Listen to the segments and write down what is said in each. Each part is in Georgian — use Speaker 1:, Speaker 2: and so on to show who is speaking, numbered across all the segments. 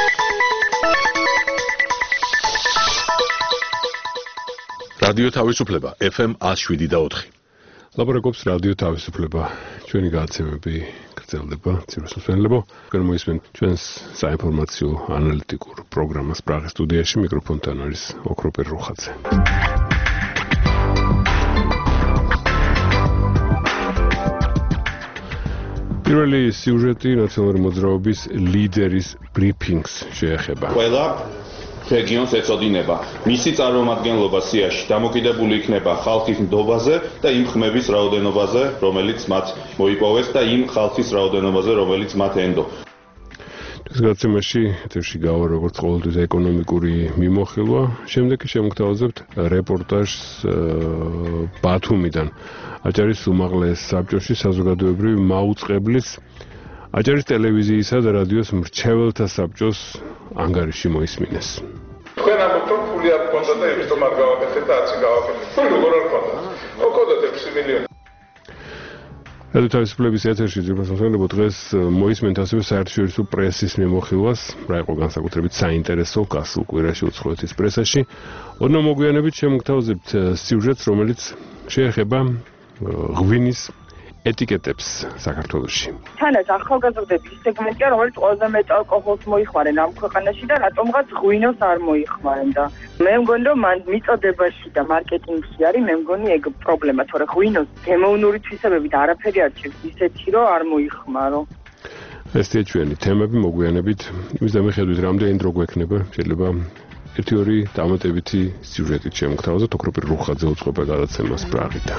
Speaker 1: რადიო თავისუფლება FM 107.4.
Speaker 2: ლაპარაკობს რადიო თავისუფლება. ჩვენი გადაცემები გრძელდება, ძიროსმსმენელებო. გამოისმენ ჩვენს საინფორმაციო ანალიტიკურ პროგრამას პრაღის სტუდიაში. მიკროფონთან არის ოქროპერ რუხაძე. პირველი სიუჟეტი ნაციონალური მოძრაობის ლიდერის ბრიფინგს შეეხება.
Speaker 3: რეგიონს ეწოდინება. მისი წარმომადგენლობა სიაში დამოკიდებული იქნება ხალხის ნდობაზე და იმ ხმების რაოდენობაზე, რომელიც მათ მოიპოვეს და იმ ხალხის რაოდენობაზე, რომელიც მათ ენდო.
Speaker 2: ეს გადაცემაში ეთერში გავა როგორც ყოველთვის ეკონომიკური მიმოხილვა. შემდეგ შემოგთავაზებთ რეპორტაჟს ბათუმიდან. აჭარის უმაღლეს საბჭოში საზოგადოებრივი მაუწყებლის აჭარის ტელევიზიისა და რადიოს მრჩეველთა საბჭოს ანგარიში მოისმინეს.
Speaker 4: თქვენ ამბობთ, რომ ფული არ გქონდა და იმიტომ არ გავაკეთეთ და არც გავაკეთეთ. ფული როგორ არ გქონდა? გქონდა 6 მილიონი.
Speaker 2: რადიო თავისუფლების ეთერში ძირფასმსმენელებო დღეს მოისმენთ ასევე საერთაშორისო პრესის მიმოხილვას, რა იყო განსაკუთრებით საინტერესო გასულ კვირაში უცხოეთის პრესაში. ოდნავ მოგვიანებით შემოგთავაზებთ სიუჟეტს, რომელიც შეეხება ღვინის ეტიკეტებს საქართველოში.
Speaker 5: თანაც ახალგაზრდების სეგმენტია, რომელიც ყველაზე მეტ ალკოჰოლს მოიხმარენ ამ ქვეყანაში და რატომღაც ღვინოს არ მოიხმარენ და მე მგონი რომ მან მიწოდებაში და მარკეტინგში არის მე მგონი ეგ პრობლემა, თორე ღვინოს გემოვნური თვისებებით არაფერი არ ჭირს ისეთი რომ არ მოიხმარო.
Speaker 2: ესეა ჩვენი თემები მოგვიანებით იმის დამხედვით რამდენი დრო გვექნება შეიძლება 1-2 დამატებითი სიუჟეტით შემოგთავაზოთ ოქროპერ რუხაძე უწყობა გადაცემას პრაღიდან.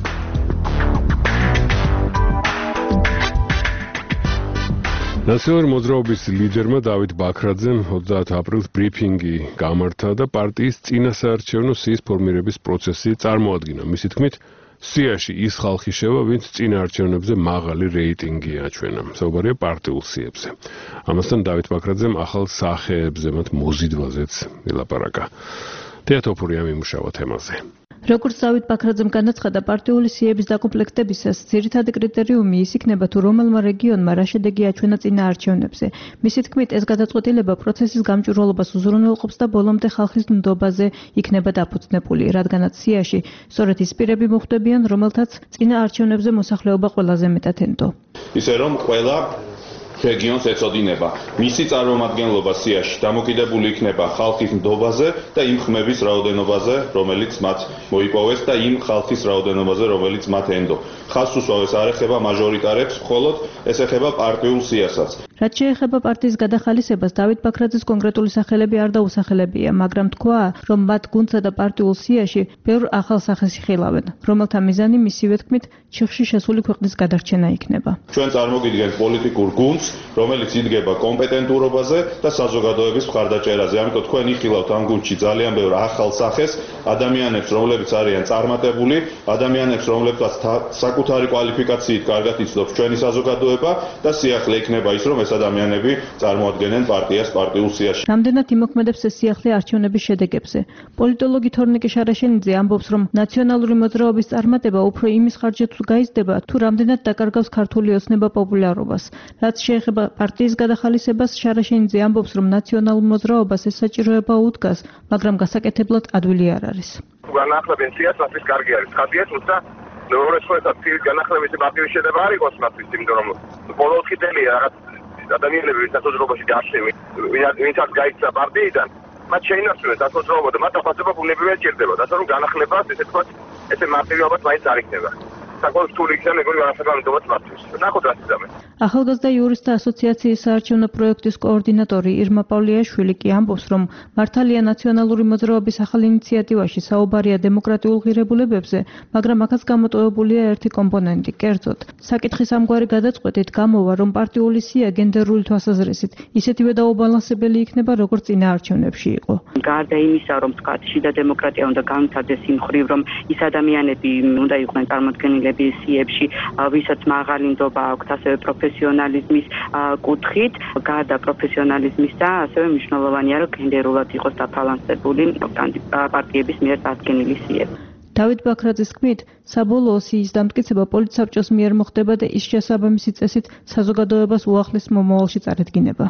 Speaker 2: ნაციონალური მოძრაობის ლიდერმა დავით ბაქრაძემ 30 აპრილს ბრიფინგი გამართა და პარტიის წინასაარჩევნო სიის ფორმირების პროცესი წარმოადგინა. მისი თქმით, სიაში ის ხალხი შევა, ვინც წინა არჩევნებზე მაღალი რეიტინგი აჩვენა. საუბარია პარტიულ სიებზე. ამასთან დავით ბაქრაძემ ახალ სახეებზე, მათ მოზიდვაზეც ელაპარაკა. თეატოფურია მიმუშავა თემაზე.
Speaker 6: როგორც დავით ბაქრაძემ განაცხადა, პარტიული სიების დაკომპლექტებისას ძირითადი კრიტერიუმი ის იქნება, თუ რომელმა რეგიონმა რა შედეგი აჩვენა წინა არჩევნებზე. მისი თქმით, ეს გადაწყვეტილება პროცესის გამჭვირვალობას უზრუნველყოფს და ბოლომდე ხალხის ნდობაზე იქნება დაფუძნებული, რადგანაც სიაში სწორედ ის პირები მოხვდებიან, რომელთაც წინა არჩევნებზე მოსახლეობა ყველაზე მეტად ენდო.
Speaker 3: ისე რომ ყველა რეგიონს ეწოდინება. მისი წარმომადგენლობა სიაში დამოკიდებული იქნება ხალხის ნდობაზე და იმ ხმების რაოდენობაზე, რომელიც მათ მოიპოვეს და იმ ხალხის რაოდენობაზე, რომელიც მათ ენდო. ხაზს უსვამს არ ეხება მაჟორიტარებს, მხოლოდ ეს ეხება პარტიულ სიასაც.
Speaker 6: რაც შეეხება პარტიის გადახალისებას, დავით ბაქრაძის კონკრეტული სახელები არ დაუსახელებია, მაგრამ თქვა, რომ მათ გუნდსა და პარტიულ სიაში ბევრ ახალ სახეს იხილავენ, რომელთა მიზანი მისივე თქმით, ჩიხში შესული ქვეყნის გადარჩენა იქნება.
Speaker 3: ჩვენ წარმოგიდგენთ პოლიტიკურ გუნდს, რომელიც იდგება კომპეტენტურობაზე და საზოგადოების მხარდაჭერაზე. ამიტომ თქვენ იხილავთ ამ გუნდში ძალიან ბევრ ახალ სახეს, ადამიანებს, რომლებიც არიან წარმატებული, ადამიანებს, რომლებსაც საკუთარი კვალიფიკაციით კარგად იცნობს ჩვენი საზოგადოება და სიახლე იქნება ის, რომ ეს ადამიანები წარმოადგენენ პარტიას პარტიულ სიაში.
Speaker 6: რამდენად იმოქმედებს ეს სიახლე არჩევნების შედეგებზე? პოლიტოლოგი თორნიკე შარაშენიძე ამბობს, რომ ნაციონალური მოძრაობის წარმატება უფრო იმის ხარჯზე გაიზრდება, თუ რამდენად დაკარგავს ქართული ოცნება პოპულარობას. რაც შეეხება პარტიის გადახალისებას, შარაშენიძე ამბობს, რომ ნაციონალურ მოძრაობას ეს საჭიროება უდგას, მაგრამ გასაკეთებლად ადვილი არ არის.
Speaker 4: განახლებენ სიასაც ის კარგი არის. ხაზია, თუმცა მეორე სხვათა ფიქრის განახლების პარტიის შედება არ იყოს მათთვის, იმიტომ რომ ბოლოს ხიდელია რაღაც ადამიანები საზოგადოებაში დაშლები, ვინცაც გაიქცა პარტიიდან, მათ შეინარჩუნეს საზოგადოება და მათ დაფასება ბუნებრივად ჭირდება. ასე რომ განახლებას ესე თქვა, ესე მარტივად მაინც არ იქნება. საკუთარ რთული იქნება მეგონი განსაკუთრებულად მათთვის. ნახოთ რა იზამენ.
Speaker 6: ახალგაზრდა იურისტთა ასოციაციის საარჩევნო პროექტის კოორდინატორი ირმა პავლიაშვილი კი ამბობს, რომ მართალია ნაციონალური მოძრაობის ახალ ინიციატივაში საუბარია დემოკრატიულ ღირებულებებზე, მაგრამ აქაც გამოტოვებულია ერთი კომპონენტი, კერძოდ. საკითხის ამგვარი გადაწყვეტით გამოვა, რომ პარტიული სია გენდერული თვალსაზრისით ისეთივე დაუბალანსებელი იქნება, როგორც წინა არჩევნებში იყო.
Speaker 7: გარდა იმისა, რომ თქვა, შიდა დემოკრატია უნდა განვითარდეს იმ მხრივ, რომ ის ადამიანები უნდა იყვნენ წარმოდგენილები სიებში, ვისაც მაღალი ნდობა აქვთ, ასევე პროფესიონალიზმის კუთხით, გარდა პროფესიონალიზმისა, ასევე მნიშვნელოვანია, რომ გენდერულად იყოს დაბალანსებული პარტიების მიერ წარდგენილი სიები.
Speaker 6: დავით ბაქრაძის თქმით, საბოლოო სიის დამტკიცება პოლიტსაბჭოს მიერ მოხდება და ის შესაბამისი წესით საზოგადოებას უახლის მომავალში წარედგინება.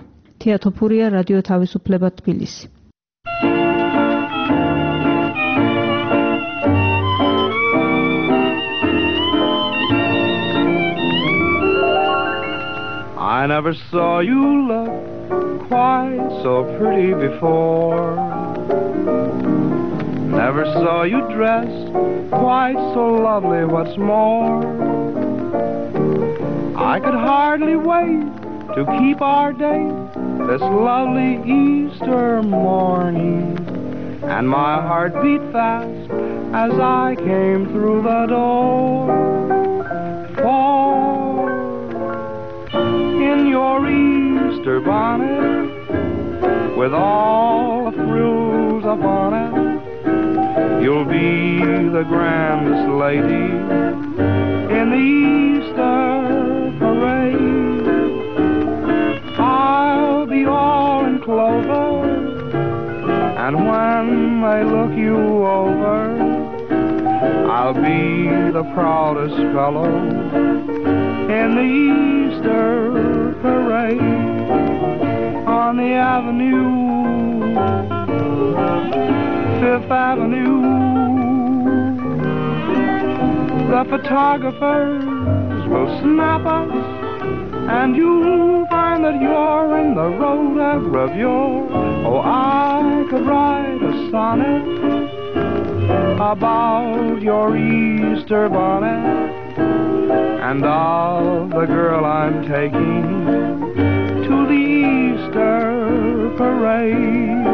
Speaker 6: თეატოფურია, რადიო თავისუფლება, თბილისი.
Speaker 8: I never saw you look quite so pretty before. Never saw you dressed quite so lovely, what's more. I could hardly wait to keep our date this lovely Easter morning. And my heart beat fast as I came through the door. For in your Easter bonnet, with all the frills upon it, you'll be the grandest lady in the Easter parade. I'll be all in clover, and when they look you over, I'll be the proudest fellow in the Easter parade. On the avenue, Fifth Avenue, the photographers will snap us, and you'll find that you're in the rotogravure. Oh, I could write a sonnet about your Easter bonnet and of the girl I'm taking to the Easter parade.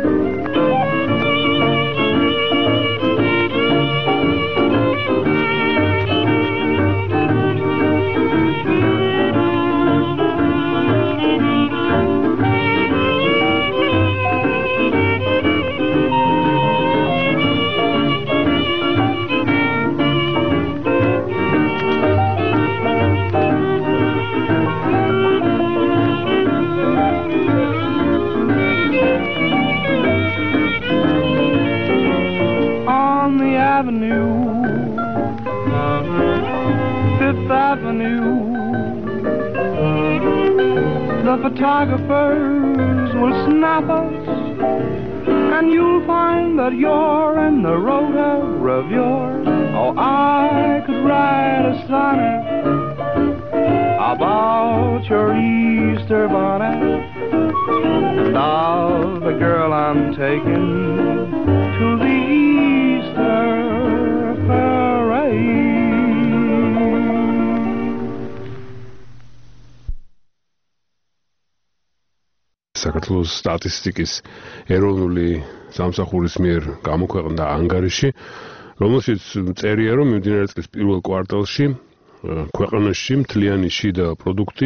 Speaker 8: Fifth Avenue, the photographers will snap us, and you'll find that you're in the rotogravure. Oh, I could write a sonnet about your Easter bonnet and of the girl I'm taking to the Easter parade.
Speaker 2: საქართველოს სტატისტიკის ეროვნული სამსახურის მიერ გამოქვეყნდა ანგარიში, რომელშიც წერია, რომ მიმდინარე წლის პირველ კვარტალში ქვეყანაში მთლიანი შიდა პროდუქტი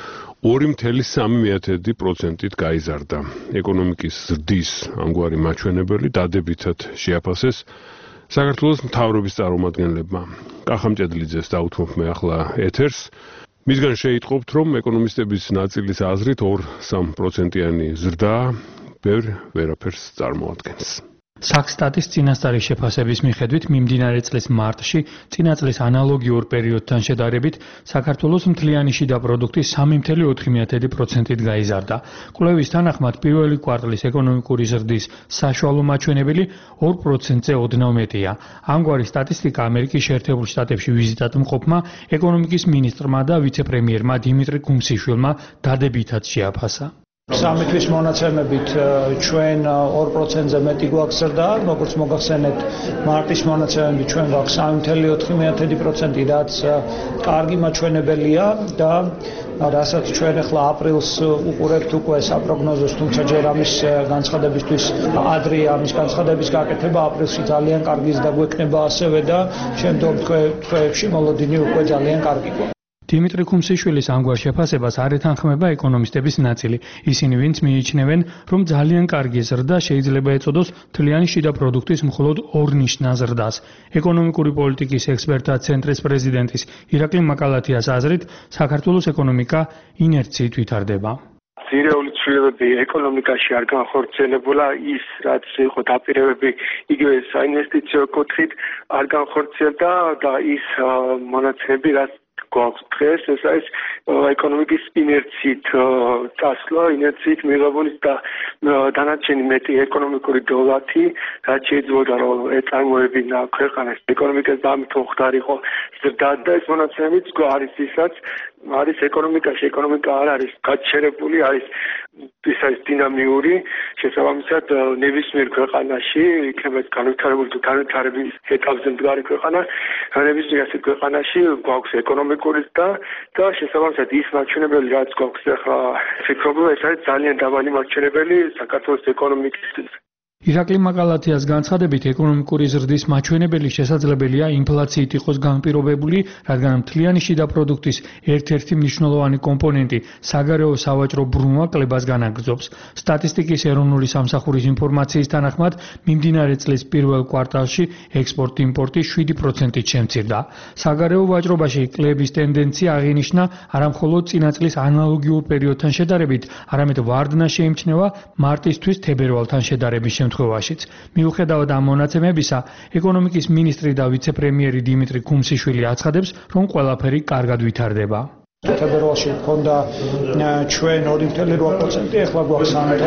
Speaker 2: 2.3%-ით გაიზარდა. ეკონომიკის ზრდის ამგვარი მაჩვენებელი დადებითად შეაფასეს საქართველოს მთავრობის წარმომადგენლებმა. კახამჭედლიძეს დაუთმობ მე ახლა ეთერს. მისგან შეიტყობთ, რომ ეკონომისტების ნაწილის აზრით 2-3%-იანი ზრდა ვერაფერს წარმოადგენს.
Speaker 9: Საქსტატის წინასწარი შეფასების მიხედვით მიმდინარე წლის მარტში წინა წლის ანალოგიურ პერიოდთან შედარებით საქართველოს მთლიანი შიდა პროდუქტი 3.4%-ით გაიზარდა. კვლევის თანახმად პირველი კვარტლის ეკონომიკური ზრდის საშუალო მაჩვენებელი 2%-ზე ოდნავ მეტია. ამგვარი სტატისტიკა ამერიკის შეერთებულ შტატებში ვიზიტად მყოფმა ეკონომიკის მინისტრმა და ვიცე-პრემიერმა დიმიტრი კუმსიშვილმა დადებითად შეაფასა.
Speaker 10: სამი თვის მონაცემებით ჩვენ 2%-ზე მეტი გვაქვს ზრდა, როგორც მოგახსენეთ, მარტის მონაცემებით ჩვენ გვაქვს 3.4%, რაც კარგი მაჩვენებელია და რასაც ჩვენ ახლა აპრილს უყურებთ უკვე საპროგნოზოს, თუმცა ჯერ ამის განცხადებისთვის ადრეა ამის განცხადების გაკეთება, აპრილში ძალიან კარგი ზრდა გვექნება ასევე და შემდგომ თვეებში მოლოდინი უკვე ძალიან კარგი გვაქვს.
Speaker 9: დიმიტრი კუმსიშვილის ამგვარ შეფასებას არ ეთანხმება ეკონომისტების ნაწილი. ისინი ვინც მიიჩნევენ, რომ ძალიან კარგი ზრდა შეიძლება ეწოდოს მთლიანი შიდა პროდუქტის მხოლოდ ორნიშნა ზრდას. ეკონომიკური პოლიტიკის ექსპერტთა ცენტრის პრეზიდენტის ირაკლი მაკალათიას აზრით, საქართველოს ეკონომიკა ინერციით ვითარდება.
Speaker 11: ძირეული ცვლილებები ეკონომიკაში არ განხორციელებულა, ის რაც იყო დაპირებები იგივე საინვესტიციო კუთხით არ განხორციელდა და ის მონაცემები რაც გვაქვს დღეს, ეს არის ეკონომიკის ინერციით წასვლა, ინერციით მიღებული და დანარჩენი მეტი ეკონომიკური დოლარი, რაც შეიძლება რომ ეწარმოებინა ქვეყანას ეკონომიკას დამით უხდარიყო ზრდა და ეს მონაცემიც არის ისაც არის ეკონომიკაში, ეკონომიკა არ არის გაჩერებული, არის ის არის დინამიური, შესაბამისად ნებისმიერ ქვეყანაში იქნება განვითარებული თუ განვითარების ეტაპზე მდგარი ქვეყანა, ნებისმიერ ასეთ ქვეყანაში გვაქვს ეკონომიკური და შესაბამისად ის მაჩვენებელი, რაც გვაქვს ახლა ფიქრობ, რომ ეს არის ძალიან დაბალი მაჩვენებელი საქართველოს ეკონომიკის.
Speaker 9: ირაკლი მაკალათიას განცხადებით, ეკონომიკური ზრდის მაჩვენებელი შესაძლებელია ინფლაციით იყოს განპირობებული, რადგან მთლიანი შიდა პროდუქტის ერთ-ერთი მნიშვნელოვანი კომპონენტი საგარეო სავაჭრო ბრუნვა კლებას განაგრძობს. სტატისტიკის ეროვნული სამსახურის ინფორმაციის თანახმად, მიმდინარე წლის პირველ კვარტალში ექსპორტ-იმპორტი 7%-ით შემცირდა. საგარეო ვაჭრობაში კლების ტენდენცია აღინიშნა არა მხოლოდ წინა წლის ანალოგიურ პერიოდთან შედარებით, არამედ ვარდნა შეიმჩნევა მარტისთვის თებერვალთან შედარების შემთხვევაშიც. მიუხედავად ამ მონაცემებისა, ეკონომიკის მინისტრი და ვიცე-პრემიერი დიმიტრი ქუმსიშვილი აცხადებს, რომ ყველაფერი კარგად ვითარდება.
Speaker 10: თებერვალში ჰქონდა ჩვენ 2.8%, ახლა გვაქვს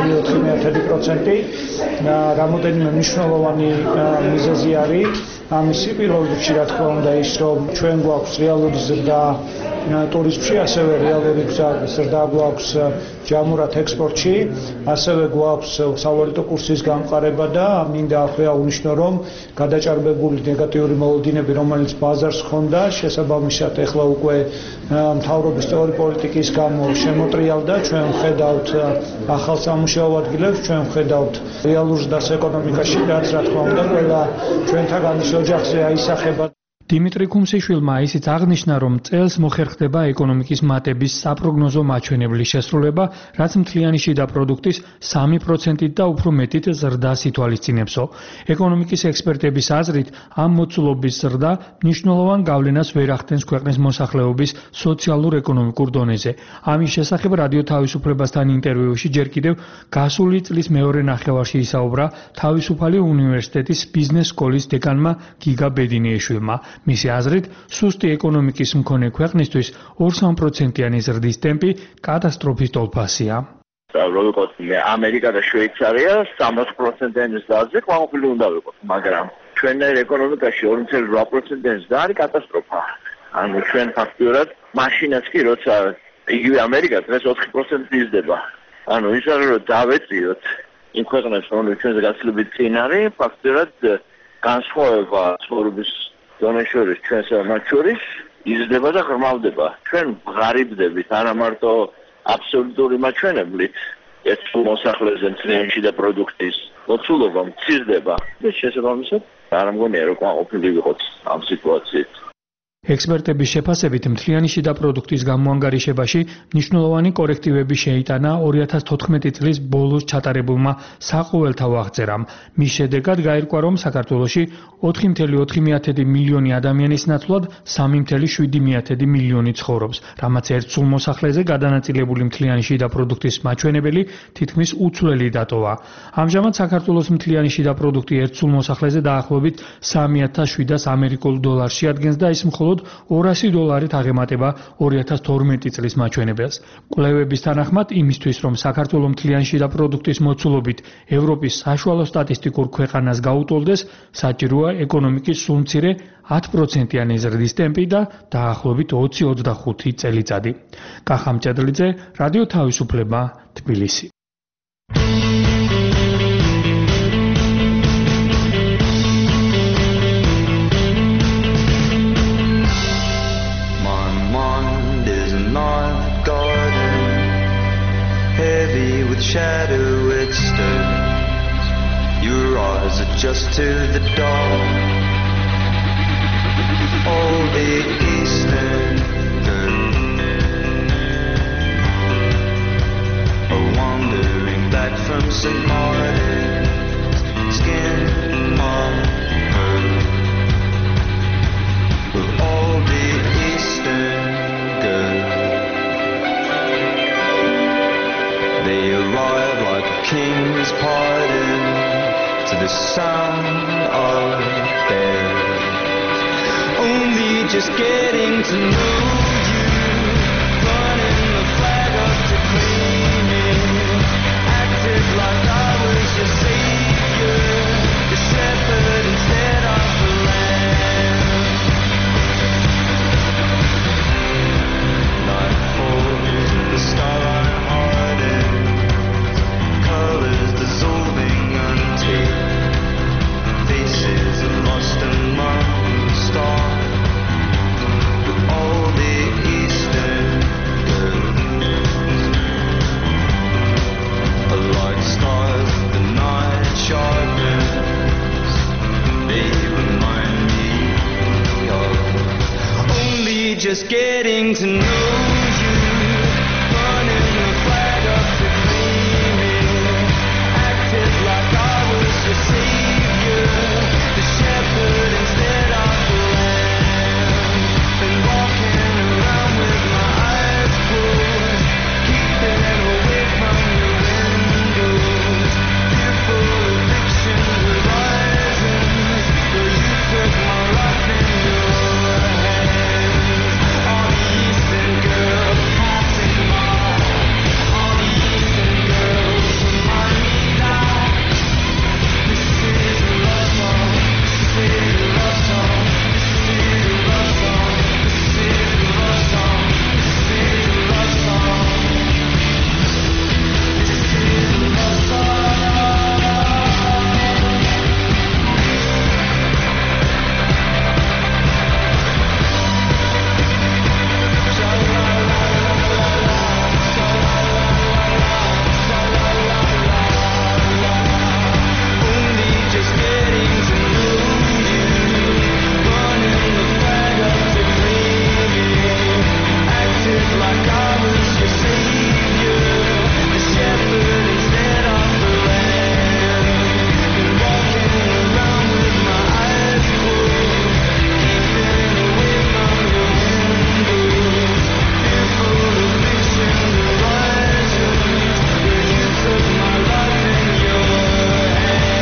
Speaker 10: 3.4%. რამოდენიმე მნიშვნელოვანი მიზეზი არის ამისი. პირველ რიგში რა თქმა უნდა ის, რომ ჩვენ გვაქვს რეალური ზრდა ტურიზმში, ასევე რეალური ზრდა გვაქვს ჯამურად ექსპორტში, ასევე გვაქვს სავალუტო კურსის გამყარება და მინდა ახლა უნიშნო, რომ გადაჭარბებული ნეგატიური მოლოდინები, რომელიც ბაზარს ჰქონდა, შესაბამისად ახლა უკვე მთავრობის სწორი პოლიტიკის გამო შემოტრიალდა. ჩვენ ვხედავთ ახალ სამუშაო ადგილებს, ჩვენ ვხედავთ რეალურ ზრდას ეკონომიკაში, რაც რა თქმა უნდა ყველა ჩვენთაგანის ოჯახზე აისახება.
Speaker 9: დიმიტრი ქუმსიშვილმა ისიც აღნიშნა, რომ წელს მოხერხდება ეკონომიკის მატების საპროგნოზო მაჩვენებლის შესრულება, რაც მთლიანი შიდა პროდუქტის 3%-ით და უფრო მეტით ზრდას ითვალისწინებსო. ეკონომიკის ექსპერტების აზრით, ამ მოცულობის ზრდა მნიშვნელოვან გავლენას ვერ ახდენს ქვეყნის მოსახლეობის სოციალურ-ეკონომიკურ დონეზე. ამის შესახებ რადიო თავისუფლებასთან ინტერვიუში ჯერ კიდევ გასული წლის მეორე ნახევარში ისაუბრა თავისუფალი უნივერსიტეტის ბიზნეს სკოლის დეკანმა გიგა ბედინიეშვილმა. მისი აზრით, სუსტი ეკონომიკის მქონე ქვეყნისთვის 2-3%-იანი ზრდის ტემპი კატასტროფის ტოლფასია.
Speaker 12: როგორც ამერიკა და შვეიცარია 3%-იანი ზრდაზე ყვავილ უნდა ვიყოთ, მაგრამ ჩვენერ ეკონომიკაში 2.8%-იანი ზრდა არის კატასტროფა. ანუ ჩვენ ფაქტურად მაშინაც კი როცა იგივე ამერიკა დღეს 4% იზრდება. ანუ ის არის რომ დავეწიოთ იმ ქვეყნებს, რომელიც ჩვენზე გაცილებით წინ არის, ფაქტურად განსხვავება ცხოვრების დონეს შორის ჩვენს მათ შორის იზრდება და ღრმავდება. ჩვენ ღარიბდებით არა მარტო აბსოლუტური მაჩვენებლით, ეს მოსახლეზე მთლიანი შიდა პროდუქტის მოცულობა მცირდება და შესაბამისად არ მგონია რომ ყოფილი ვიყოთ ამ სიტუაციით.
Speaker 9: ექსპერტების შეფასებით, მთლიანი შიდა პროდუქტის გამოანგარიშებაში მნიშვნელოვანი კორექტივები შეიტანა 2014 წლის ბოლოს ჩატარებულმა საყოველთაო აღწერამ. მის შედეგად გაირკვა, რომ საქართველოში 4.4 მილიონი ადამიანის ნაცვლად 3.7 მილიონი ცხოვრობს, რამაც ერთ სულ მოსახლეზე გადანაწილებული მთლიანი შიდა პროდუქტის მაჩვენებელი თითქმის უცვლელი დატოვა. ამჟამად საქართველოს მთლიანი შიდა პროდუქტი ერთ სულ მოსახლეზე დაახლოებით 3.700 ამერიკულ დოლარს შეადგენს და ის მხოლოდ $200 აღემატება 2012 წლის მაჩვენებელს. კვლევების თანახმად, იმისთვის, რომ საქართველოს მთლიანი შიდა პროდუქტის მოცულობით ევროპის საშუალო სტატისტიკურ ქვეყანას გაუტოლდეს, საჭიროა ეკონომიკის სულ მცირე 10%-იანი ზრდის ტემპი და დაახლოებით 20-25 წელიწადი. კახა მჭედლიძე, რადიო თავისუფლება, თბილისი.
Speaker 13: Shadow it stirs. Your eyes adjust to the dawn. All the eastern are wandering back from St. Martin's. Skin on her. Of all the eastern girls, they arrive like a king's pardon to the sound of bells. Only just getting to know just getting to know you. Burning the flag up to claim it. Acted like I was your savior, the shepherd instead of the lamb. Been walking around with my eyes closed, keeping away from your windows. Fearful of fiction horizons, where you took my life in your hands. All the Eastern girls passing by, all the Eastern girls remind me that this is a love song, this is a love song, this is a love song, this is a love song, this is a love song, this is a love song. Only just getting to know you, running the flag up to claim it. Acted like I was your savior, the shepherd instead of the lamb. Been walking around with my eyes closed, keeping away from your windows. Fearful of fiction horizons, where you took my life in your hands.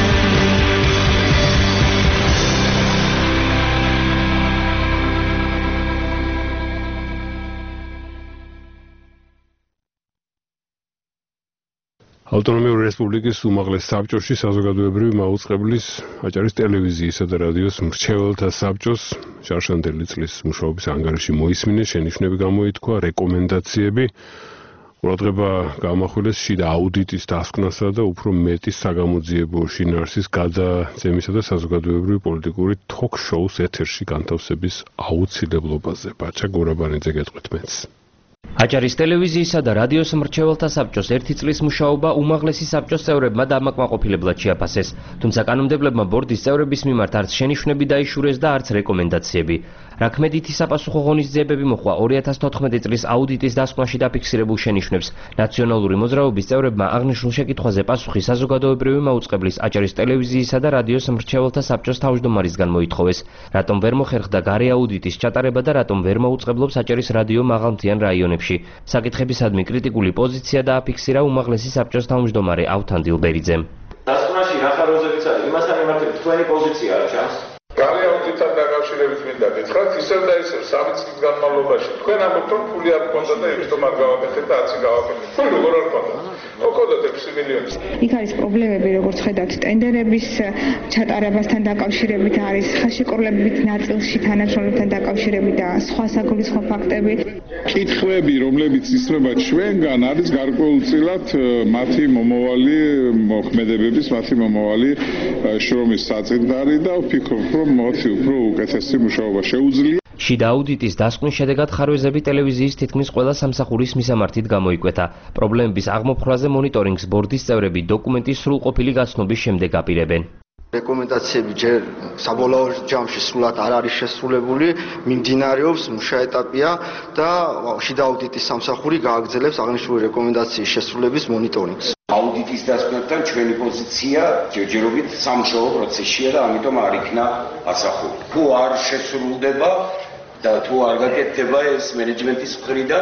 Speaker 2: ავტონომიური რესპუბლიკის უმაღლეს საბჭოში საზოგადოებრივი მაუწყებლის აჭარის ტელევიზიისა და რადიოს მრჩეველთა საბჭოს შარშანდელი წლის მუშაობის ანგარიში მოისმინეს, შენიშვნები გამოითქვა, რეკომენდაციები. ყურადღება გამახვილეს შიდა აუდიტის დასკვნასა და უფრო მეტი საგამოძიებო შინაარსის გადაცემისა და საზოგადოებრივი პოლიტიკური თოქ-შოუს ეთერში განთავსების აუცილებლობაზე. ბაჭა გორაბანიძე გეტყვით მეც.
Speaker 14: აჭარის ტელევიზიისა და რადიოს მრჩეველთა საბჭოს ერთი წლის მუშაობა უმაღლესი საბჭოს წევრებმა დამაკმაყოფილებლად შეაფასეს, თუმცა კანონმდებლებმა ბორდის წევრების მიმართ არც შენიშვნები დაიშურეს და არც რეკომენდაციები. რაქმედითი საპასუხო ღონისძიებები მოჰყვა 2014 წლის აუდიტის დასკვნაში დაფიქსირებულ შენიშვნებს. ნაციონალური მოძრაობის წევრებმა აღნიშნულ შეკითხვაზე პასუხი საზოგადოებრივი მაუწყებლის აჭარის ტელევიზიისა და რადიოს მრჩეველთა საბჭოს თავმჯდომარისგან მოითხოვეს. რატომ ვერ მოხერხდა გარე აუდიტის ჩატარება და რატომ ვერ მოუწყებლობს აჭარის რადიო მაღალმთიან რაიონებში. საკითხებისადმი კრიტიკული პოზიცია დააფიქსირა უმაღლესი საბჭოს თავმჯდომარე ავთან დილბერიძემ.
Speaker 15: დასკვნაში რა ხაროზებიც არის, იმასთან მიმართებით თქვენი პოზიცია რა ჩანს?
Speaker 3: გარე აუდიტთან დაკავშირებით მინდა გითხრათ, ისევ და ისევ 3 წლის განმავლობაში თქვენ ამბობთ, რომ ფული არ გქონდა და ის თომ არ გავაკეთეთ და 10 გავაკეთეთ. ფული როგორ არ გქონდა? მოხდათ 6 მილიონი.
Speaker 16: იქ არის პრობლემები, როგორც ხედავთ, ტენდერების ჩატარებასთან დაკავშირებით არის, ხაშიკორლებით ნაწილში თანამშრომლებთან დაკავშირებით და სხვა საგულისხმო ფაქტები.
Speaker 3: კითხვები, რომლებიც ისრება ჩვენგან, არის გარკვეულწილად მათი მომავალი მოქმედებების, მათი მომავალი შრომის საწინდარი და ვფიქრობ, რომ მათი უფრო უკეთესი მუშაობა შეუძლია.
Speaker 14: შიდა აუდიტის დასკვნის შედეგად ხარვეზები ტელევიზიის თითქმის ყველა სამსახურის მისამართით გამოიკვეთა. პრობლემების აღმოფხვრაზე მონიტორინგს ბორდის წევრები დოკუმენტის სრულყოფილი გაცნობის შემდეგ აპირებენ.
Speaker 17: რეკომენდაციები ჯერ საბოლოო ჯამში სრულად არ არის შესრულებული, მიმდინარეობს მუშა ეტაპია და შიდა აუდიტის სამსახური გააგრძელებს აღნიშნული რეკომენდაციის შესრულების მონიტორინგს.
Speaker 18: აუდიტის დასკვნებთან ჩვენი პოზიცია ჯერჯერობით სამუშაო პროცესშია და ამიტომ არ იქნა ასახული. თუ არ შესრულდება და თუ არ გაკეთდება ეს მენეჯმენტის მხრიდან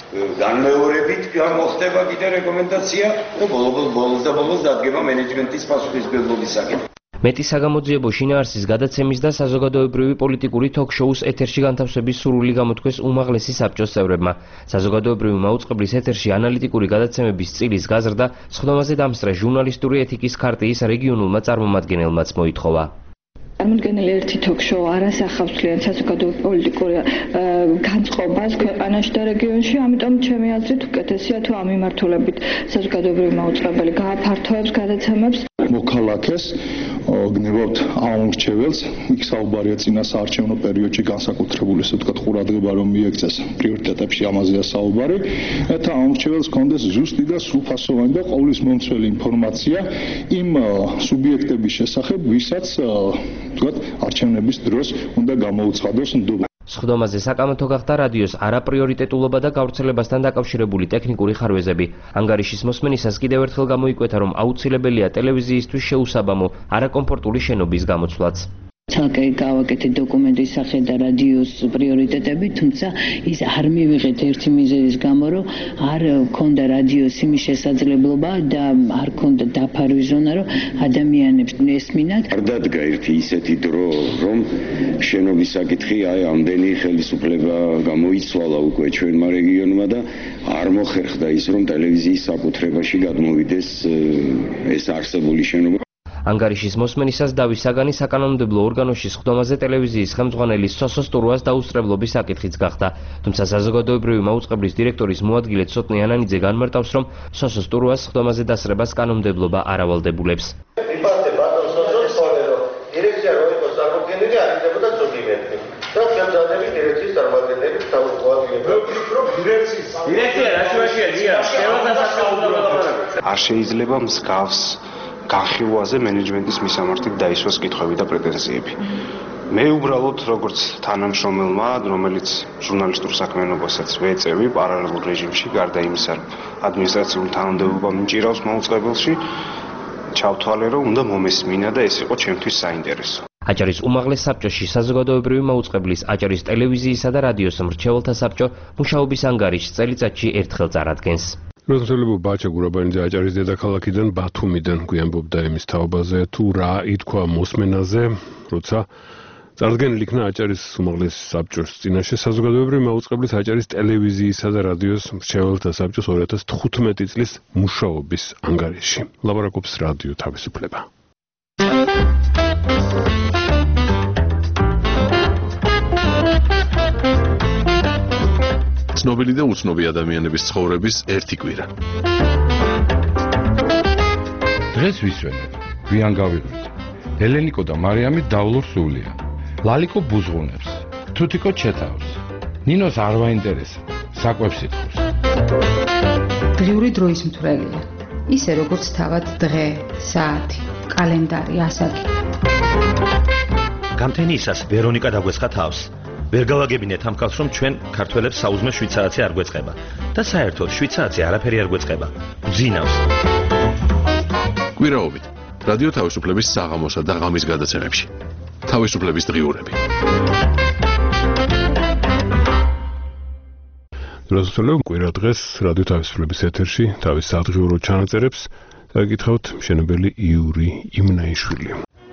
Speaker 18: განმეორებით მოხდება კიდე რეკომენდაცია და ბოლოს დადგება მენეჯმენტის პასუხისმგებლობის საკითხი.
Speaker 14: მეტი საგამოძიებო შინაარსის გადაცემის და საზოგადოებრივი პოლიტიკური თოქ-შოუს ეთერში განთავსების სურვილი გამოთქვეს უმაღლესი საბჭოს წევრებმა. საზოგადოებრივი მაუწყებლის ეთერში ანალიტიკური გადაცემების წილის გაზრდა სხდომაზე დამსწრე ჟურნალისტური ეთიკის ქარტიის რეგიონულმა წარმომადგენელმაც მოითხოვა.
Speaker 16: წარმოდგენილი ერთი თოქ-შოუ არ ასახავს ძალიან საზოგადოებრივ პოლიტიკურ განწყობას ქვეყანაში და რეგიონში, ამიტომ ჩემი აზრით უკეთესია თუ ამ მიმართულებით საზოგადოებრივი მაუწყებელი გააფართოებს გადაცემებს.
Speaker 19: მოქალაქეს გნებავთ ამორჩეველს, იქ საუბარია წინა საარჩევნო პერიოდში განსაკუთრებული, ასე ვთქვათ, ყურადღება რომ მიექცეს პრიორიტეტებში, ამაზეა საუბარი, და ამორჩეველს კონდეს ზუსტი და სრულფასოვანი და ყოვლის მომცველი ინფორმაცია იმ სუბიექტების შესახებ, ვისაც, ვთქვათ, არჩევნების დროს უნდა გამოუცხადოს ნდობა.
Speaker 14: სხდომაზე საკამათო გახდა რადიოს არაპრიორიტეტულობა და გავრცელებასთან დაკავშირებული ტექნიკური ხარვეზები. ანგარიშის მოსმენისას კიდევ ერთხელ გამოიკვეთა, რომ აუცილებელია ტელევიზიისთვის შეუსაბამო, არაკომფორტული შენობის გამოცვლაც.
Speaker 20: ცალკე გავაკეთეთ დოკუმენტის სახე და რადიოს პრიორიტეტები, თუმცა ის არ მივიღეთ ერთი მიზეზის გამო, რომ არ ქონდა რადიოს იმის შესაძლებლობა და არ ქონდა დაფარვის ზონა, რომ ადამიანებს ესმინათ.
Speaker 18: არ დადგა ერთი ისეთი დრო, რომ შენობის საკითხი ამდენი ხელისუფლება გამოიცვალა უკვე ჩვენმა რეგიონმა და არ მოხერხდა ის, რომ ტელევიზიის საკუთრებაში გადმოვიდეს ეს არსებული შენობა.
Speaker 14: ანგარიშის მოსმენისას დავის საგანი საკანონმდებლო ორგანოში სხდომაზე ტელევიზიის ხელმძღვანელის სოსო სტურუას დაუსწრებლობის საკითხიც გახდა. თუმცა საზოგადოებრივი მაუწყებლის დირექტორის მოადგილე ცოტნე ანანიძე განმარტავს, რომ სოსო სტურუას სხდომაზე დასწრებას კანონმდებლობა არ ავალდებულებს.
Speaker 21: ვიფასე ბატონ სოსოს ხოლმე, რომ დირექცია რო იყოს წარმოქმნილი, არ იქნებოდა დოკუმენტი. და ხელმძღვანელი დირექციის წარმომადგენელი თავმოადგენელი.
Speaker 15: დირექცია რა შუაშია, დია,
Speaker 22: არ შეიძლება მსგავს განხილვაზე მენეჯმენტის მისამართით დაისვას კითხვები და პრეტენზიები. მე უბრალოდ როგორც თანამშრომელმა, რომელიც ჟურნალისტურ საქმიანობასაც ვეწევი პარალელურ რეჟიმში, გარდა იმისა, რომ ადმინისტრაციული თანამდებობა მიჭირავს მაუწყებელში, ჩავთვალე, რომ უნდა მომესმინა და ეს იყო ჩემთვის საინტერესო.
Speaker 14: აჭარის უმაღლეს საბჭოში საზოგადოებრივი მაუწყებლის აჭარის ტელევიზიისა და რადიოს მრჩეველთა საბჭო მუშაობის ანგარიშს წელიწადში ერთხელ წარადგენს.
Speaker 2: რუსთაველებო ბაჩა გურაბანიძე აჭარის დედაქალაქიდან ბათუმიდან გვიანბობდა იმის თაობაზე, თუ რა ითქვა მოსმენაზე, როცა წარდგენილი იქნა აჭარის უმაღლეს საბჭოს წინაშე საზოგადოებრივი მაუწყებლის აჭარის ტელევიზიისა და რადიოს მრჩეველთა საბჭოს 2015 წლის მუშაობის ანგარიში. ლაბორაკობს რადიო თავისუფლება.
Speaker 1: ცნობილი და უცნობი ადამიანების ცხოვრების ერთი კვირა.
Speaker 23: დღეს ვისვენებ, გვიან გავიღვით. ელენიკო და მარიამი დავლურ სულია. ლალიკო ბუზღუნებს, თუთიკო ჩეთავს. ნინოს არ ვაინტერესა, საკვებს იტყვის.
Speaker 24: დღიური დროის მთვრელია. ისე როგორც თავად დღე, საათი, კალენდარი, ასაკი.
Speaker 25: გამთენიისას ვერონიკა დაგვეცხა თავს. ვერ გავაგებინეთ ამ კაცს, რომ ჩვენ ქართველებს საუზმე შვიცარაცი არ გვეწყება და საერთოდ შვიცარაცი არაფერი არ გვეწყება. გძინავს.
Speaker 1: კვირაობით რადიო თავისუფლების საღამოსა და ღამის გადაცემებში. თავისუფლების დღიურები.
Speaker 2: რუსთაველებო კვირა დღეს რადიო თავისუფლების ეთერში თავის სადღიურო ჩანაწერებს დაგიკითხავთ მშენებელი იური იმნაიშვილი.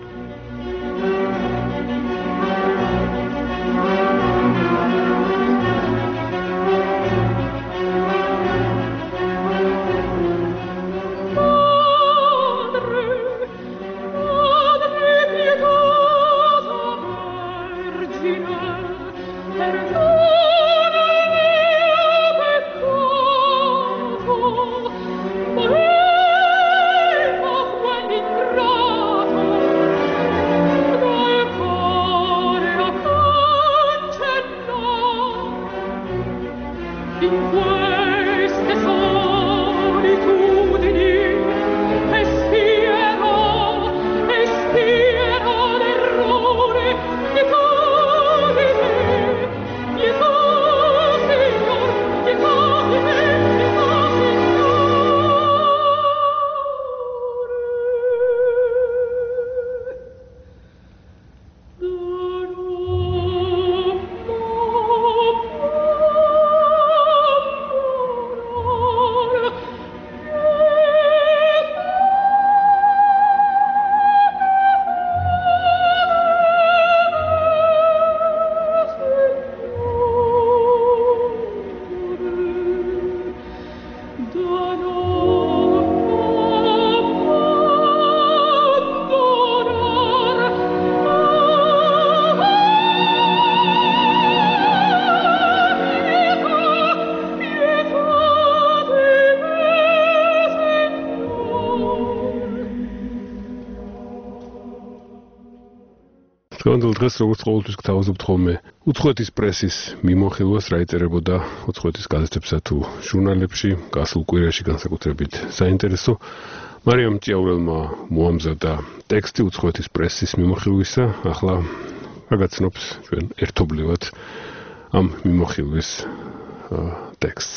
Speaker 2: დღევანდელ დღეს როგორც ყოველთვის გთავაზობთ ხოლმე უცხოეთის პრესის მიმოხილვას, რა იწერებოდა უცხოეთის გაზეთებსა თუ ჟურნალებში გასულ კვირაში განსაკუთრებით საინტერესო. მარიამ ჭიაურელმა მოამზადა ტექსტი უცხოეთის პრესის მიმოხილვისა, ახლა გაგაცნობს ჩვენ ერთობლივად ამ მიმოხილვის ტექსტს.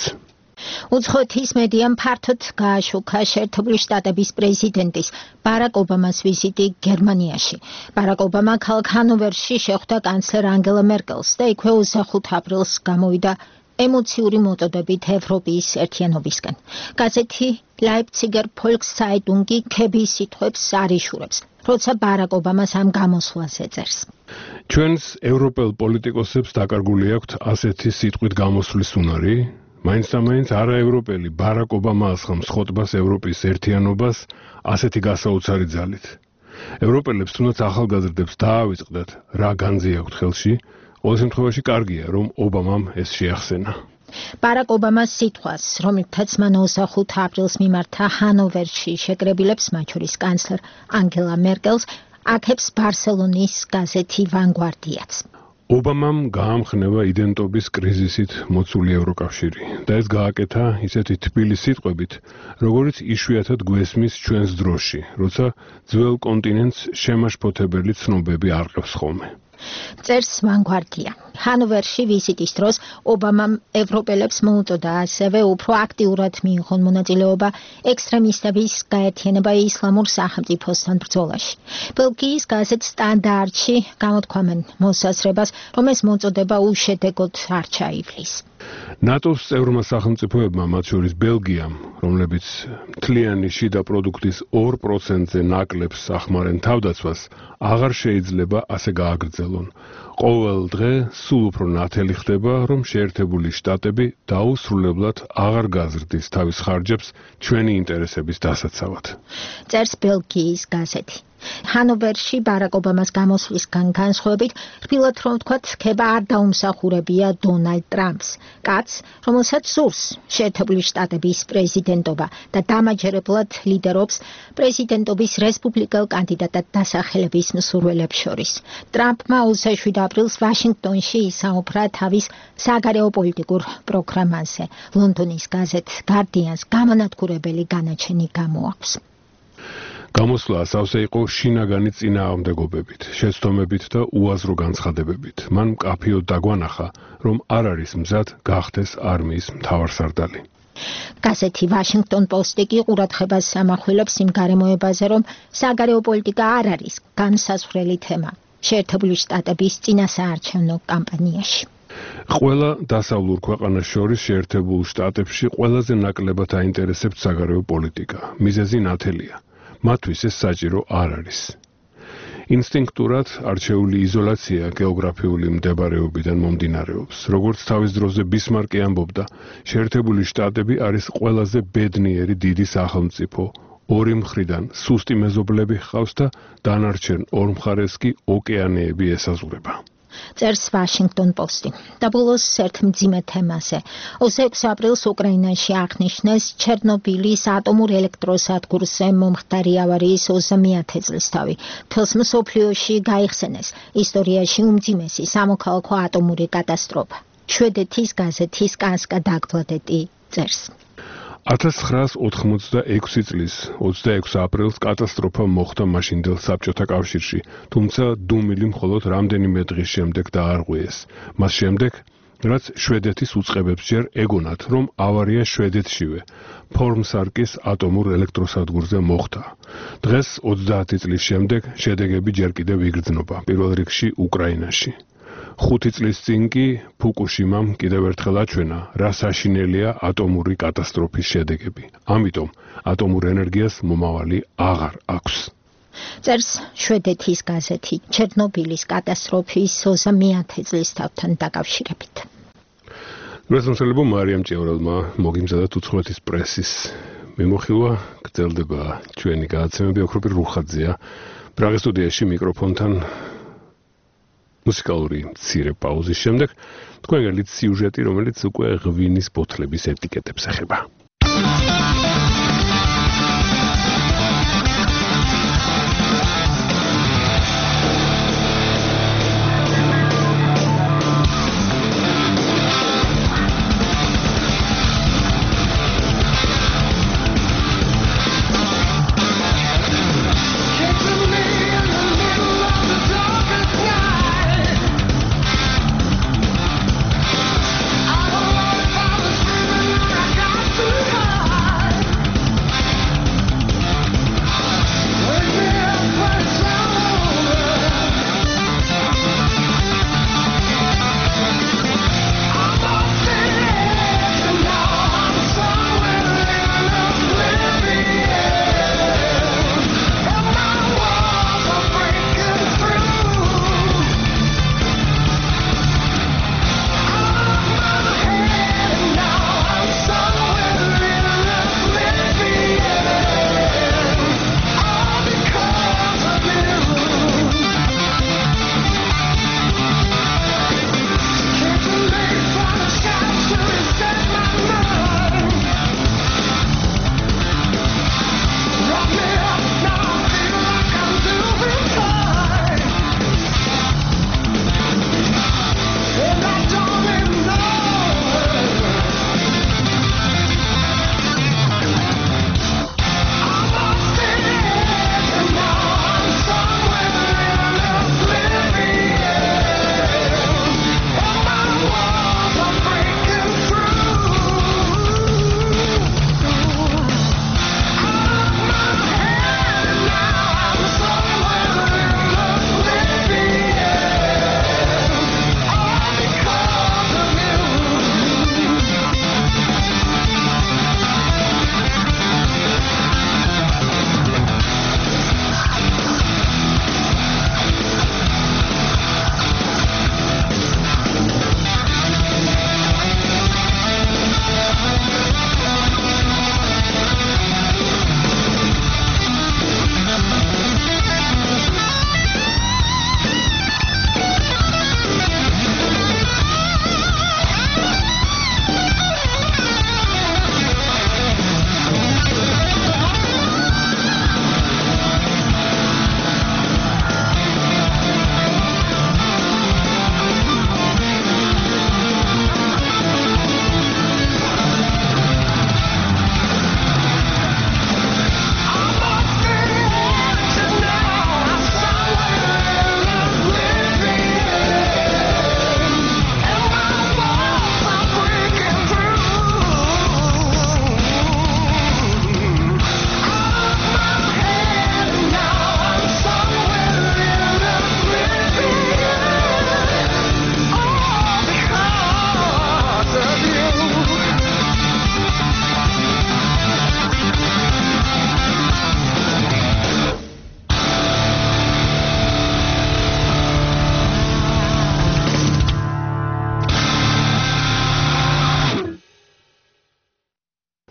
Speaker 4: უცხოეთის მედიამ ფართოდ გააშუქა შეერთებული შტატების პრეზიდენტის ბარაკ ობამას ვიზიტი გერმანიაში. ბარაკ ობამა ქალაქ ჰანოვერში შეხვდა კანცლერ ანგელა მერკელს და იქვე 25 აპრილს გამოვიდა ემოციური მოტივებით ევროპის ერთიანობისკენ. გაზეთი ლაიფციგერ ფოლკსცაიტუნგი ქების სიტყვებს არიშურებს, როცა ბარაკ ობამას ამ გამოსვლას ეწერს.
Speaker 2: ჩვენს ევროპელ პოლიტიკოსებს დაკარგული აქვთ ასეთი სიტყვით გამოსვლის უნარი. მაინც არაევროპელი ბარაკ ობამა ასხამს ხოტბას ევროპის ერთიანობას ასეთი გასაოცარი ძალით. ევროპელებს თუნდაც ახალგაზრდებს დაავიწყდათ რა განძი აქვთ ხელში, ყოველ შემთხვევაში კარგია რომ ობამამ ეს შეახსენა.
Speaker 4: ბარაკ ობამას სიტყვას, რომელთაც მან 25 აპრილს მიმართა ჰანოვერში შეკრებილებს, მათ შორის კანცლერ ანგელა მერკელს, აქებს ბარსელონის გაზეთი ვანგვარდიაც.
Speaker 2: ობამამ გაამხნევა იდენტობის კრიზისით მოცული ევროკავშირი და ეს გააკეთა ისეთი თბილი სიტყვებით, როგორიც იშვიათად გვესმის ჩვენს დროში, როცა ძველ კონტინენტს შემაშფოთებელი ცნობები არყევს ხოლმე.
Speaker 4: წერს ვანგვარდია. ჰანოვერში ვიზიტის დროს ობამამ ევროპელებს მოუწოდა ასევე უფრო აქტიურად მიიღონ მონაწილეობა ექსტრემისტების გაერთიანება ისლამურ სახელმწიფოსთან ბრძოლაში. ბელგიის გაზეთ სტანდარტში გამოთქვამენ მოსაზრებას, რომ ეს მოწოდება უშედეგოდ არ ჩაივლის.
Speaker 2: ნატოს წევრმა სახელმწიფოებმა, მათ შორის ბელგიამ, რომლებიც მთლიანი შიდა პროდუქტის 2%-ზე ნაკლებს ახმარენ თავდაცვას, აღარ შეიძლება ასე გააგრძელონ. ყოველ დღე სულ უფრო ნათელი ხდება, რომ შეერთებული შტატები დაუსრულებლად აღარ გაზრდის თავის ხარჯებს ჩვენი ინტერესების დასაცავად.
Speaker 4: წერს ბელგიის გაზეთი. ჰანოვერში ბარაკ ობამას გამოსვლისგან განსხვავებით, რბილად რომ ვთქვათ, ქება არ დაუმსახურებია დონალდ ტრამპს, კაცს, რომელსაც სურს შეერთებული შტატების პრეზიდენტობა და დამაჯერებლად ლიდერობს პრეზიდენტობის რესპუბლიკელ კანდიდატად დასახელების მსურველებს შორის. ტრამპმა 27 აპრილს ვაშინგტონში ისაუბრა თავის საგარეო პოლიტიკურ პროგრამაზე. ლონდონის გაზეთ გარდიანს გამანადგურებელი განაჩენი გამოაქვს.
Speaker 2: გამოსვლა ასავსე იყო შინაგანი წინააღმდეგობებით, შეცდომებით და უაზრო განცხადებებით. მან მკაფიოდ დაგვანახა, რომ არ არის მზად გახდეს არმიის მთავარსარდალი.
Speaker 4: გაზეთი ვაშინგტონ პოსტი კი ყურადღებას ამახვილებს იმ გარემოებაზე, რომ საგარეო პოლიტიკა არ არის განსაზღვრელი თემა შეერთებული შტატების წინასაარჩევნო კამპანიაში.
Speaker 2: ყველა დასავლურ ქვეყანას შორის შეერთებულ შტატებში ყველაზე ნაკლებად აინტერესებთ საგარეო პოლიტიკა. მიზეზი ნათელია. მათთვის ეს საჭირო არ არის. ინსტინქტურად არჩეული იზოლაცია გეოგრაფიული მდებარეობიდან მომდინარეობს. როგორც თავის დროზე ბისმარკი ამბობდა, შეერთებული შტატები არის ყველაზე ბედნიერი დიდი სახელმწიფო. ორი მხრიდან სუსტი მეზობლები ჰყავს და დანარჩენ ორ მხარეს კი ოკეანეები ესაზღვრება.
Speaker 4: წერს ვაშინგტონ პოსტი. და ბოლოს ერთ მძიმე თემაზე. 26 აპრილს უკრაინაში აღნიშნეს ჩერნობილის ატომურ ელექტროსადგურზე მომხდარი ავარიის 30-ათე წლისთავი. მთელს მსოფლიოში გაიხსენეს ისტორიაში უმძიმესი სამოქალაქო ატომური კატასტროფა. შვედეთის გაზეთი სკანსკა დაგბლადეტი წერს.
Speaker 2: 1986 წლის 26 აპრილს კატასტროფა მოხდა მაშინდელ საბჭოთა კავშირში, თუმცა დუმილი მხოლოდ რამდენიმე დღის შემდეგ დაარღვიეს. მას შემდეგ, რაც შვედეთის უწყებებს ჯერ ეგონათ, რომ ავარია შვედეთშივე, ფორმსარკის ატომურ ელექტროსადგურზე მოხდა. დღეს 30 წლის შემდეგ შედეგები ჯერ კიდევ იგრძნობა, პირველ რიგში უკრაინაში. 5 წლის წინ კი ფუკუშიმამ კიდევ ერთხელ აჩვენა, რა საშინელია ატომური კატასტროფის შედეგები. ამიტომ ატომურ ენერგიას მომავალი აღარ აქვს.
Speaker 4: წერს შვედეთის გაზეთი ჩერნობილის კატასტროფის 30-ათე წლისთავთან დაკავშირებით.
Speaker 2: გასამსხელებო მარიამ ჭიაურელმა მოგიმზადათ უცხოეთის პრესის მიმოხილვა, გრძელდება ჩვენი გადაცემები, ოქროპირ რუხაძეა პრაღის სტუდიაში მიკროფონთან. მუსიკალური მცირე პაუზის შემდეგ თქვენ გელით სიუჟეტი, რომელიც უკვე ღვინის ბოთლების ეტიკეტებს ეხება.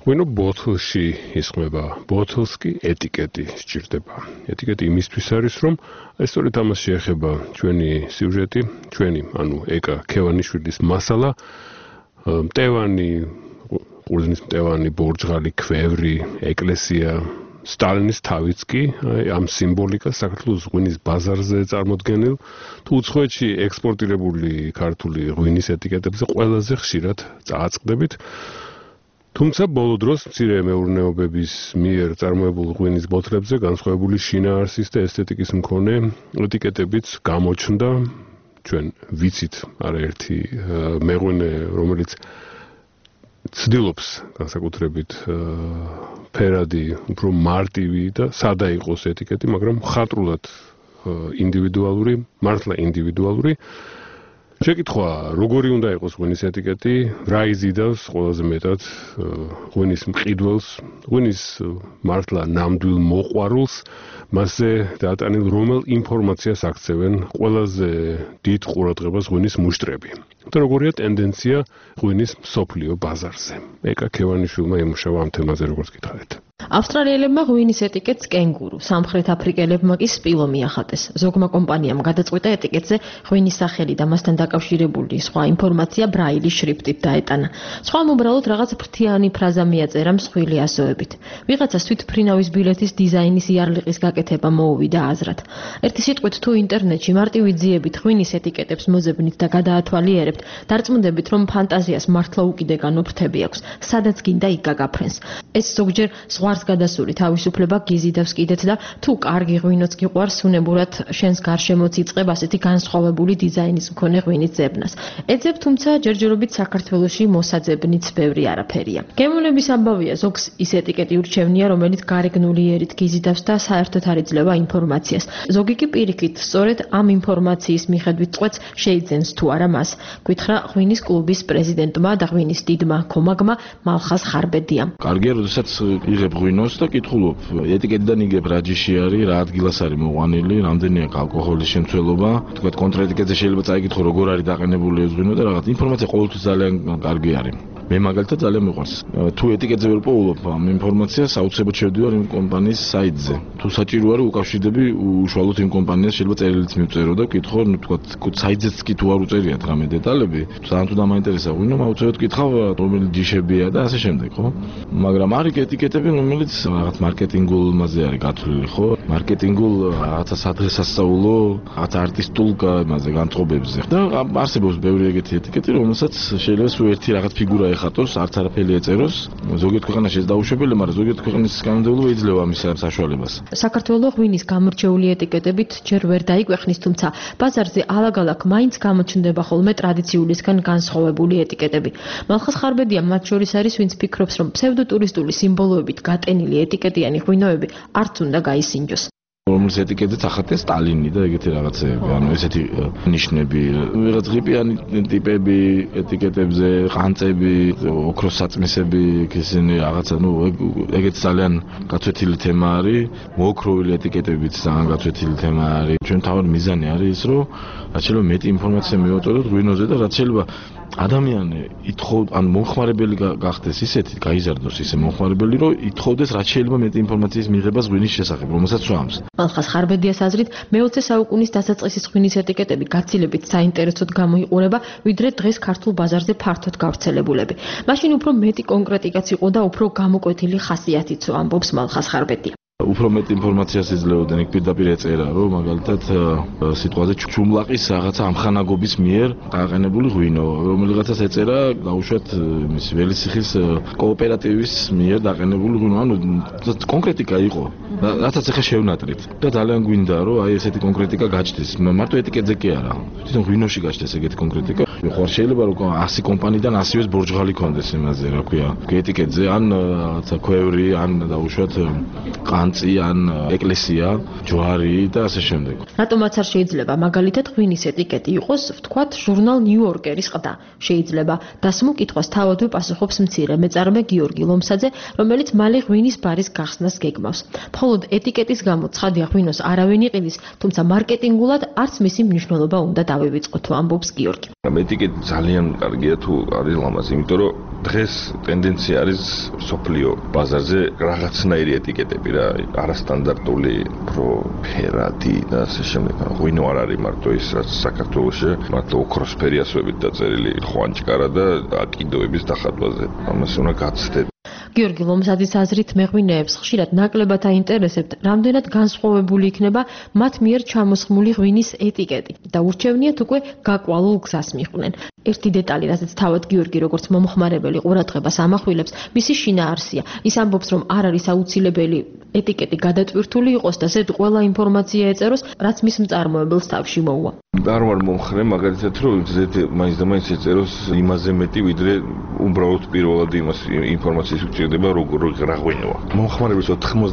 Speaker 2: ღვინო ბოთლში ისხმება, ბოთლს კი ეტიკეტი სჭირდება. ეტიკეტი იმისთვის არის, რომ ეს სწორედ ამას შეეხება ჩვენი სიუჟეტი, ჩვენი, ანუ ეკა ქევანიშვილის მასალა, მტევანი, ყურძნის მტევანი, ბორჯღალი, ქვევრი, ეკლესია, სტალინის თავიც კი ამ სიმბოლიკას საქართველოს ღვინის ბაზარზე წარმოდგენილ, თუ უცხოეთში ექსპორტირებული ქართული ღვინის ეტიკეტებზე ყველაზე ხშირად წააწყდებით. თუმცა ბოლო დროს მცირე მეურნეობების მიერ წარმოებულ ღვინის ბოთლებზე განსხვავებული შინაარსის და ესთეტიკის მქონე ეტიკეტებიც გამოჩნდა. ჩვენ ვიცით არაერთი მეღვინე, რომელიც ცდილობს განსაკუთრებით ფერადი, უფრო მარტივი და სადა იყოს ეტიკეტი, მაგრამ ხატრულად ინდივიდუალური, მართლა ინდივიდუალური. შეკითხვა, როგორი უნდა იყოს ღვინის ეტიკეტი, რა იზიდავს ყველაზე მეტად ღვინის მყიდველს, ღვინის მართლა ნამდვილ მოყვარულს, მასზე დაატანილ რომელ ინფორმაციას აქცევენ ყველაზე დიდ ყურადღებას ღვინის მუშტრები. და როგორია ტენდენცია ღვინის მსოფლიო ბაზარზე. ეკა ქევანიშვილმა ემუშავა ამ თემაზე, როგორც გითხარით.
Speaker 5: ავსტრალიელებმა ღვინის ეტიკეტს კენგურუ, სამხრეთ აფრიკელებმა კი სპილო მიახატეს. ზოგმა კომპანიამ გადაწყვიტა ეტიკეტზე ღვინის სახელი და მასთან დაკავშირებული სხვა ინფორმაცია ბრაილის შრიფტით დაეტანა. სხვამ უბრალოდ რაღაც ფრთიანი ფრაზა მიაწერა მსხვილი ასოებით. ვიღაცას თვითმფრინავის ბილეთის დიზაინის იარლიყის გაკეთება მოუვიდა აზრად. ერთი სიტყვით თუ ინტერნეტში მარტივი ძიებით ღვინის ეტიკეტებს მოძებნით და გადაათვალიერებთ, დარწმუნდებით, რომ ფანტაზიას მართლა უკიდე განუფრთები აქვს, სადაც გინდა იქ გაგაფრენს. ეს ზოგჯერ ზღვარს გადასული თავისუფლება გიზიდავს კიდეც და თუ კარგი ღვინოც გიყვარს, უნებურად შენს გარშემოც იწყებ ასეთი განსხვავებული დიზაინის მქონე ღვინის ძებნას. ეძებ, თუმცა ჯერჯერობით საქართველოში მოსაძებნიც ბევრი არაფერია. გემოვნების ამბავია, ზოგს ის ეტიკეტი ურჩევნია, რომელიც გარეგნული იერით გიზიდავს და საერთოდ არ იძლევა ინფორმაციას. ზოგი კი პირიქით, სწორედ ამ ინფორმაციის მიხედვით წყვეტს შეიძენს თუ არა მას. გითხრა ღვინის კლუბის პრეზიდენტმა და ღვინის დიდმა კომაგმა მალხაზ ხარბედიამ.
Speaker 6: კარგია, როდესაც იღებ ღვინოს და კითხულობ, ეტიკეტიდან იგებ რა ჯიში არის, რა ადგილას არის მოყვანილი, რამდენია ალკოჰოლის შემცველობა, თქვა კონტრეტიკეტზე შეიძლება წაიკითხო როგორ არის დაყენებული ეს ღვინო და რაღაც ინფორმაცია ყოველთვის ძალიან კარგი არის. მე მაგალითად ძალიან მიყვარს. თუ ეტიკეტზე ვერ პოულობ ამ ინფორმაციას, აუცილებლად შევდივარ იმ კომპანიის საიტზე. თუ საჭირო არის უკავშირდები უშუალოდ იმ კომპანიას, შეიძლება წერილიც მივწერო და ვკითხო, ну თქვა საიტზეც კი თუ არ უწერიათ რამე დეტალები, სანამ თუ დამაინტერესა ღვინო, აუცილებლად ვკითხავ რომელი ჯიშებია და ასე შემდეგ, ხო? მაგრამ არის ეტიკეტები, რომელიც რაღაც მარკეტინგულ მასზე არის გათვლილი, ხო? მარკეტინგულ რაღაცა სადღესასწაულო, რაღაც არტისტულ მასზე განწყობებზე. და არსებობს ბევრი ეგეთი ეტიკეტი, რომელსაც შეიძლება სულ ერთი რაღაც ფიგურა ეხატოს, არც არაფერი ეწეროს. ზოგიერთ ქვეყანაში ეს დაუშვებელია, მაგრამ ზოგიერთ ქვეყნის კანონმდებლობა იძლევა ამის საშუალებას.
Speaker 5: საქართველოს ღვინის გამორჩეული ეტიკეტებით ჯერ ვერ დაიკვეხნის, თუმცა ბაზარზე ალაგ-ალაგ მაინც გამოჩნდება ხოლმე ტრადიციულისგან განსხვავებული ეტიკეტები. მალხაზ ხარბედია მათ შორის არის, ვინც ფიქრობს, რომ ფსევდოტურისტული სიმბოლოებით გატენილი ეტიკეტიანი ღვინოები არც უნდა გაისინჯოს.
Speaker 6: რომელიც ეტიკეტზეც ახატეს სტალინი და ეგეთი რაღაცეები, ანუ ესეთი ნიშნები, ვიღაც ღიპიანი ტიპები ეტიკეტებზე, ყანწები, ოქროს საწმისები, ისინი რაღაცა, ну, ეგეთი ძალიან გაცვეთილი თემა არის, მოოქროვილი ეტიკეტებიც ძალიან გაცვეთილი თემა არის. ჩვენ თავად მიზანი არის ის, რომ რაც შეიძლება მეტი ინფორმაცია მივაწოდოთ ღვინოზე და რაც შეიძლება ადამიანი ან მომხმარებელი გახდეს ისეთი, გაიზარდოს ისე მომხმარებელი, რომ ითხოვდეს რაც შეიძლება მეტი ინფორმაციის მიღებას ღვინის შესახებ, რომელსაც სვამს.
Speaker 5: მალხაზ ხარბედიას აზრით, მე-20 საუკუნის დასაწყისის ღვინის ეტიკეტები გაცილებით საინტერესოდ გამოიყურება, ვიდრე დღეს ქართულ ბაზარზე ფართოდ გავრცელებულები. მაშინ უფრო მეტი კონკრეტიკაც იყო და უფრო გამოკვეთილი ხასიათიცო, ამბობს მალხაზ ხარბედია.
Speaker 6: უფრო მეტ ინფორმაციას იძლეოდნენ, იქ პირდაპირ ეწერა, რომ მაგალითად სიტყვაზე ჩუმლაყის რაღაცა ამხანაგობის მიერ გაყენებული ღვინო, რომელიღაცას ეწერა დაუშვათ მის ველისიხის კოოპერატივის მიერ დაყენებული ღვინო, ანუ კონკრეტიკა იყო, რაცაც ახლა შევნატრით და ძალიან გვინდა, რომ აი ესეთი კონკრეტიკა გაჩნდეს, მარტო ეტიკეტზე კი არა, თვითონ ღვინოში გაჩნდეს ეგეთი კონკრეტიკა. ხო, შეიძლება რომ 100 კომპანიიდან 100-ს ბორჯღალი ქონდეს იმაზე, რა ქვია, ეტიკეტზე, ან რაღაცა ქვევრი, ან დაუშვათ ყანწი, ან ეკლესია, ჯვარი და ასე შემდეგ.
Speaker 5: რატომაც არ შეიძლება მაგალითად ღვინის ეტიკეტი იყოს, ვთქვათ, ჟურნალ ნიუ-იორკერის ყდა. შეიძლება დასმულ კითხვას თავადვე პასუხობს მცირე მეწარმე გიორგი ლომსაძე, რომელიც მალე ღვინის ბარის გახსნას გეგმავს. მხოლოდ ეტიკეტის გამო ცხადია ღვინოს არავინ იყიდის, თუმცა მარკეტინგულად არც მისი მნიშვნელობა უნდა დავივიწყოთ, ამბობს გიორგი.
Speaker 6: ეტიკეტი ძალიან კარგია თუ არის ლამაზი, იმიტომ რომ დღეს ტენდენცია არის სოფლიო ბაზარზე რაღაცნაირი ეტიკეტები რა, არასტანდარტული, უფრო ფერადი და ასე შემდეგ. ღვინო არ არის მარტო ის, რაც საქართველოში მართლა ოქროსფერი ასოებით დაწერილი ხვანჭკარა და აკიდოების დახატვაზე. ამას უნდა გაცდეთ.
Speaker 5: გიორგი ლომზაძის აზრით მეღვინეებს ხშირად ნაკლებად აინტერესებთ, რამდენად განსხვავებული იქნება მათ მიერ ჩამოსხმული ღვინის ეტიკეტი და ურჩევნიათ უკვე გაკვალულ გზას მიყვნენ. ერთი დეტალი, რასაც თავად გიორგი როგორც მომხმარებელი ყურადღებას ამახვილებს, მისი შინაარსია. ის ამბობს, რომ არ არის აუცილებელი ეტიკეტი გადატვირთული იყოს და ზედ ყველა ინფორმაცია ეწეროს, რაც მის მწარმოებელს თავში მოუვა.
Speaker 6: არ ვარ მომხრე, მაგალითად, რომ ზედ მაინც და მაინც ეწეროს იმაზე მეტი, ვიდრე უბრალოდ პირველად იმას ინფორმაციის უჭირდება, როგორ რა ღვინოა. მომხმარებლის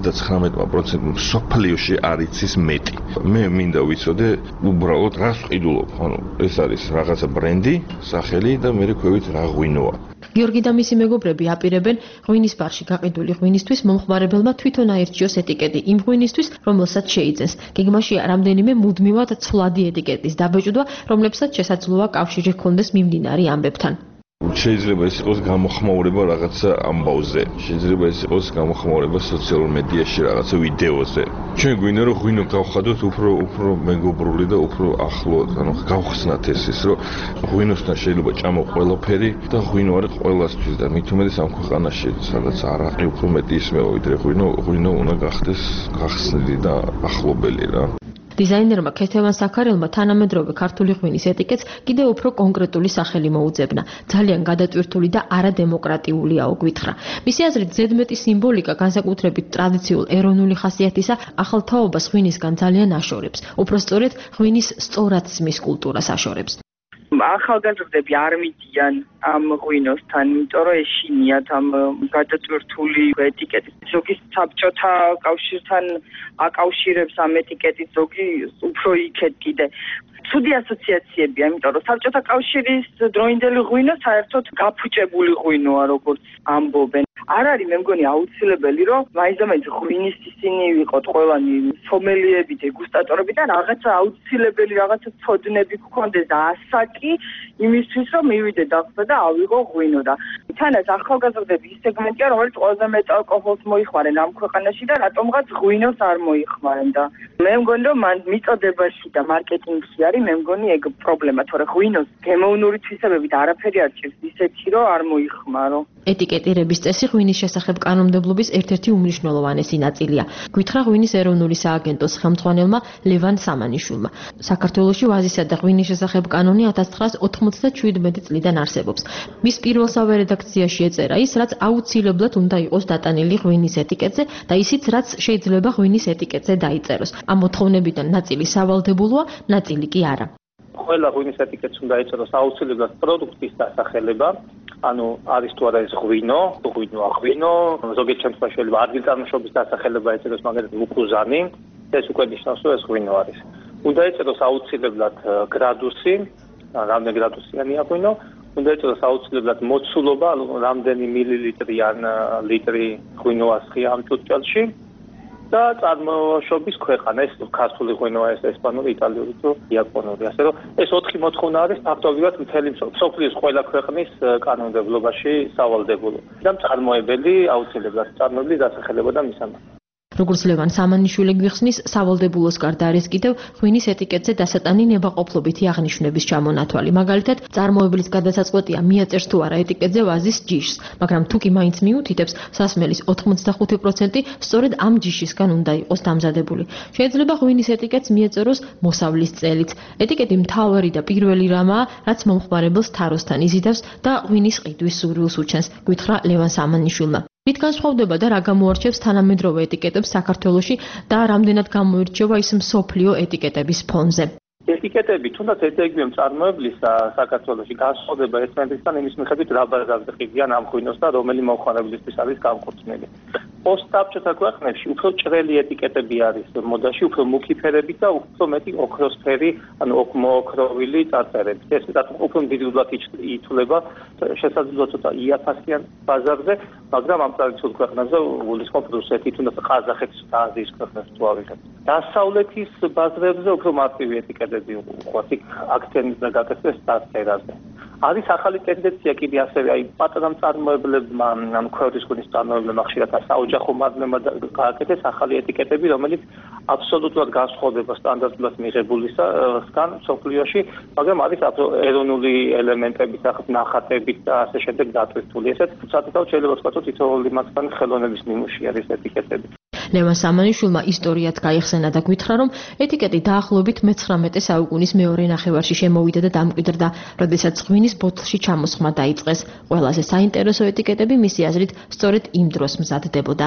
Speaker 6: 99% სოფლიოში არ იცის მეტი. მე მინდა ვიცოდე უბრალოდ რას ვყიდულობ. ანუ ეს არის რაღაცა ბრენდი, სახელი და მე ვქვევით რა ღვინოა.
Speaker 5: გიორგი და მისი მეგობრები აპირებენ ღვინის ბარში გაყიდული ღვინისთვის მომხმარებელმა თვითონ აირჩიოს ეტიკეტი იმ ღვინისთვის, რომელსაც შეიძენს. გეგმაშია რამდენიმე მუდმივად ცვლადი ეტიკეტის დაბეჭდვა, რომლებსაც შესაძლოა კავშირი ჰქონდეს მიმდინარე ამბებთან.
Speaker 6: შეიძლება ეს იყოს გამოხმაურება რაღაცა ამბავზე. შეიძლება ეს იყოს გამოხმაურება სოციალურ მედიაში რაღაცა ვიდეოზე. ჩვენ გვინდა რომ ღვინო გავხადოთ უფრო მეგობრული და უფრო ახლო, ანუ გავხსნათ ეს რომ ღვინოსთან შეიძლება ჭამო ყველაფერი და ღვინო არის ყველასთვის და მით უმეტეს ამ ქვეყანაში, სადაც არაყი უფრო მეტი ისმევა ვიდრე ღვინო უნდა გახდეს გახსნილი და ახლობელი რა.
Speaker 5: დიზაინერმა ქეთევან საქარელმა თანამედროვე ქართული ღვინის ეტიკეტს კიდევ უფრო კონკრეტული სახელი მოუძებნა. ძალიან გადატვირთული და არადემოკრატიულიაო გვითხრა. მისი აზრით, ზედმეტი სიმბოლიკა განსაკუთრებით ტრადიციულ ეროვნული ხასიათისა ახალ თაობას ღვინისგან ძალიან აშორებს. უფრო სწორედ ღვინის სწორაცმის კულტურას აშორებს.
Speaker 7: ახალგაზრდები არ მიდიან ამ ღვინოსთან, იმიტომ რომ ეშინიათ ამ გადატვირთული ეტიკეტის. ზოგი საბჭოთა კავშირთან აკავშირებს ამ ეტიკეტით, ზოგი უფრო იქეთ კიდე. ცუდი ასოციაციებია, იმიტომ რომ საბჭოთა კავშირის დროინდელი ღვინო საერთოდ გაფუჭებული ღვინოა, როგორც ამბობენ. არ არის მე მგონი აუცილებელი, რომ მაინც ღვინის ისინი ვიყოთ ყველანი სომელიები, დეგუსტატორები და რაღაცა აუცილებელი რაღაცა ცოდნები გქონდეს და ასაკი იმისთვის, რომ მივიდე დახსნა და ავიღო ღვინო და თანაც ახალგაზრდები ის სეგმენტია, რომელიც ყველაზე მეტ ალკოჰოლს მოიხმარენ ამ ქვეყანაში და რატომღაც ღვინოს არ მოიხმარენ და მე მგონი რომ მან მიწოდებაში და მარკეტინგში არის მე მგონი ეგ პრობლემა, თორე ღვინოს გემოვნური თვისებებით არაფერი არ ჭირს ისეთი, რომ არ მოიხმარო.
Speaker 5: ეტიკეტირების წესი ღვინის შესახებ კანონმდებლობის ერთ-ერთი უმნიშვნელოვანესი ნაწილია. გვითხრა ღვინის ეროვნული სააგენტოს ხელმძღვანელმა ლევან სამანიშვილმა. საქართველოში ვაზისა და ღვინის შესახებ კანონი 1997 წლიდან არსებობს. მის პირველსავე რედაქციაში ეწერა ის, რაც აუცილებლად უნდა იყოს დატანილი ღვინის ეტიკეტზე და ისიც, რაც შეიძლება ღვინის ეტიკეტზე დაიწეროს. ამ მოთხოვნებიდან ნაწილი სავალდებულოა, ნაწილი კი არა.
Speaker 8: ყველა ღვინის ეტიკეტს უნდა ეწეროს აუცილებლად პროდუქტის დასახელება, ანუ არის თუ არა ეს ღვინო, აღვინო, ზოგიერთ შემთხვევაში შეიძლება ადგილწარმოშობის დასახელება ეწეროს, მაგალითად უკუზანი, ეს უკვე ნიშნავს, რომ ეს ღვინო არის. უნდა ეწეროს აუცილებლად გრადუსი, რამდენი გრადუსიანია ღვინო, უნდა ეწეროს აუცილებლად მოცულობა, რამდენი მილილიტრი ან ლიტრი ღვინო ასხია ამ ჭურჭელში. და წარმოშობის ქვეყანა, ეს ქართული ღვინოა, ეს ესპანური, იტალიური თუ იაპონური. ასე რომ ეს 4 მოთხოვნა არის ფაქტობრივად მთელი მსოფლიოს ყველა ქვეყნის კანონმდებლობაში სავალდებულო. და მწარმოებელი აუცილებლად წარმოებლის დასახელება და მისამართი.
Speaker 5: როგორც ლევან სამანიშვილი გვიხსნის, სავალდებულოს გარდა არის კიდევ ღვინის ეტიკეტზე დასატანი ნებაყოფლობითი აღნიშვნების ჩამონათვალი. მაგალითად, წარმოებლის გადასაწყვეტია მიაწერს თუ არა ეტიკეტზე ვაზის ჯიშს, მაგრამ თუ კი მაინც მიუთითებს, სასმელის 85% სწორედ ამ ჯიშისგან უნდა იყოს დამზადებული. შეიძლება ღვინის ეტიკეტს მიეწეროს მოსავლის წელიც. ეტიკეტი მთავარი და პირველი რამაა, რაც მომხმარებელს თაროსთან იზიდავს და ღვინის ყიდვის სურვილს უჩენს, გვითხრა ლევან სამანიშვილმა. რით განსხვავდება და რა გამოარჩევს თანამედროვე ეტიკეტებს საქართველოში და რამდენად გამოირჩევა ის მსოფლიო ეტიკეტების ფონზე?
Speaker 8: ეტიკეტები, თუნდაც ეტიკეტები მწარმოებლის საქართველოში განსხვავდება ერთმანეთისგან იმის მიხედვით რა ბაზარზე ყიდიან ამ ღვინოს და რომელი მომხმარებლისთვის არის განკუთვნილი. პოსტსაბჭოთა ქვეყნებში უფრო ჭრელი ეტიკეტები არის მოდაში, უფრო მუქი ფერებით და უფრო მეტი ოქროსფერი, ანუ მოოქროვილი წარწერებით. ეს უფრო მდიდრულად ითვლება, შესაძლოა ცოტა იაფასიან ბაზარზე, მაგრამ ამ ტრადიციულ ქვეყნებზე გულისხმობ რუსეთი, თუნდაც ყაზახეთის და აზიის ქვეყნებს თუ ავიღებთ. დასავლეთის ბაზრებზე უფრო მარტივი ეტიკეტები უყვართ, იქ აქცენტი გაკეთდეს წარწერაზე. არის ახალი ტენდენცია კიდე ასევე აი პატარა მწარმოებლებმა ან ქვევრდის გულის მწარმოებლებმა ხშირად საოჯახო მარნებმა გააკეთეს ახალი ეტიკეტები, რომელიც აბსოლუტურად განსხვავდება სტანდარტულად მიღებულისგან სოფლიოში, მაგრამ არის ეროვნული ელემენტებით, ნახატებით და ასე შემდეგ დატვირთული. ესეც საკუთარ შეიძლება ვთქვათ, თითოეული მათგანი ხელოვნების ნიმუში არის ეტიკეტები.
Speaker 5: ლევან სამანიშვილმა ისტორიად გაიხსენა და გითხრა, რომ ეტიკეტი დაახლოებით მე-19 საუკუნის მეორე ნახევარში შემოვიდა და დამკვიდრდა, როდესაც ღვინის ბოთლში ჩამოსხმა დაიწყეს. ყველაზე საინტერესო ეტიკეტები მისი აზრით სწორედ იმ დროს მზადდებოდა.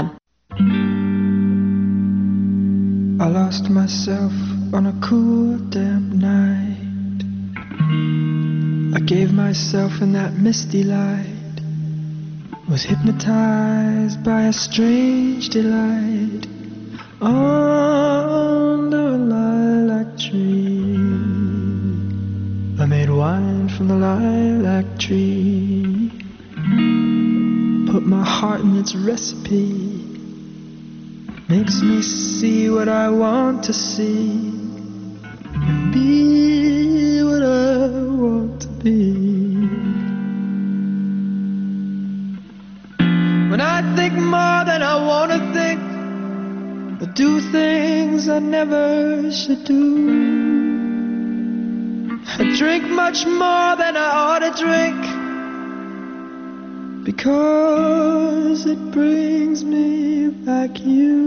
Speaker 9: I lost myself on a cool damp night. I gave myself in that misty light. Was hypnotized by a strange delight under a lilac tree. I made wine from the lilac tree, put my heart in its recipe. Makes me see what I want to see and be what I want to be. When I think more than I want to think, or do things I never should do, I drink much more than I ought to drink, because it brings me back you.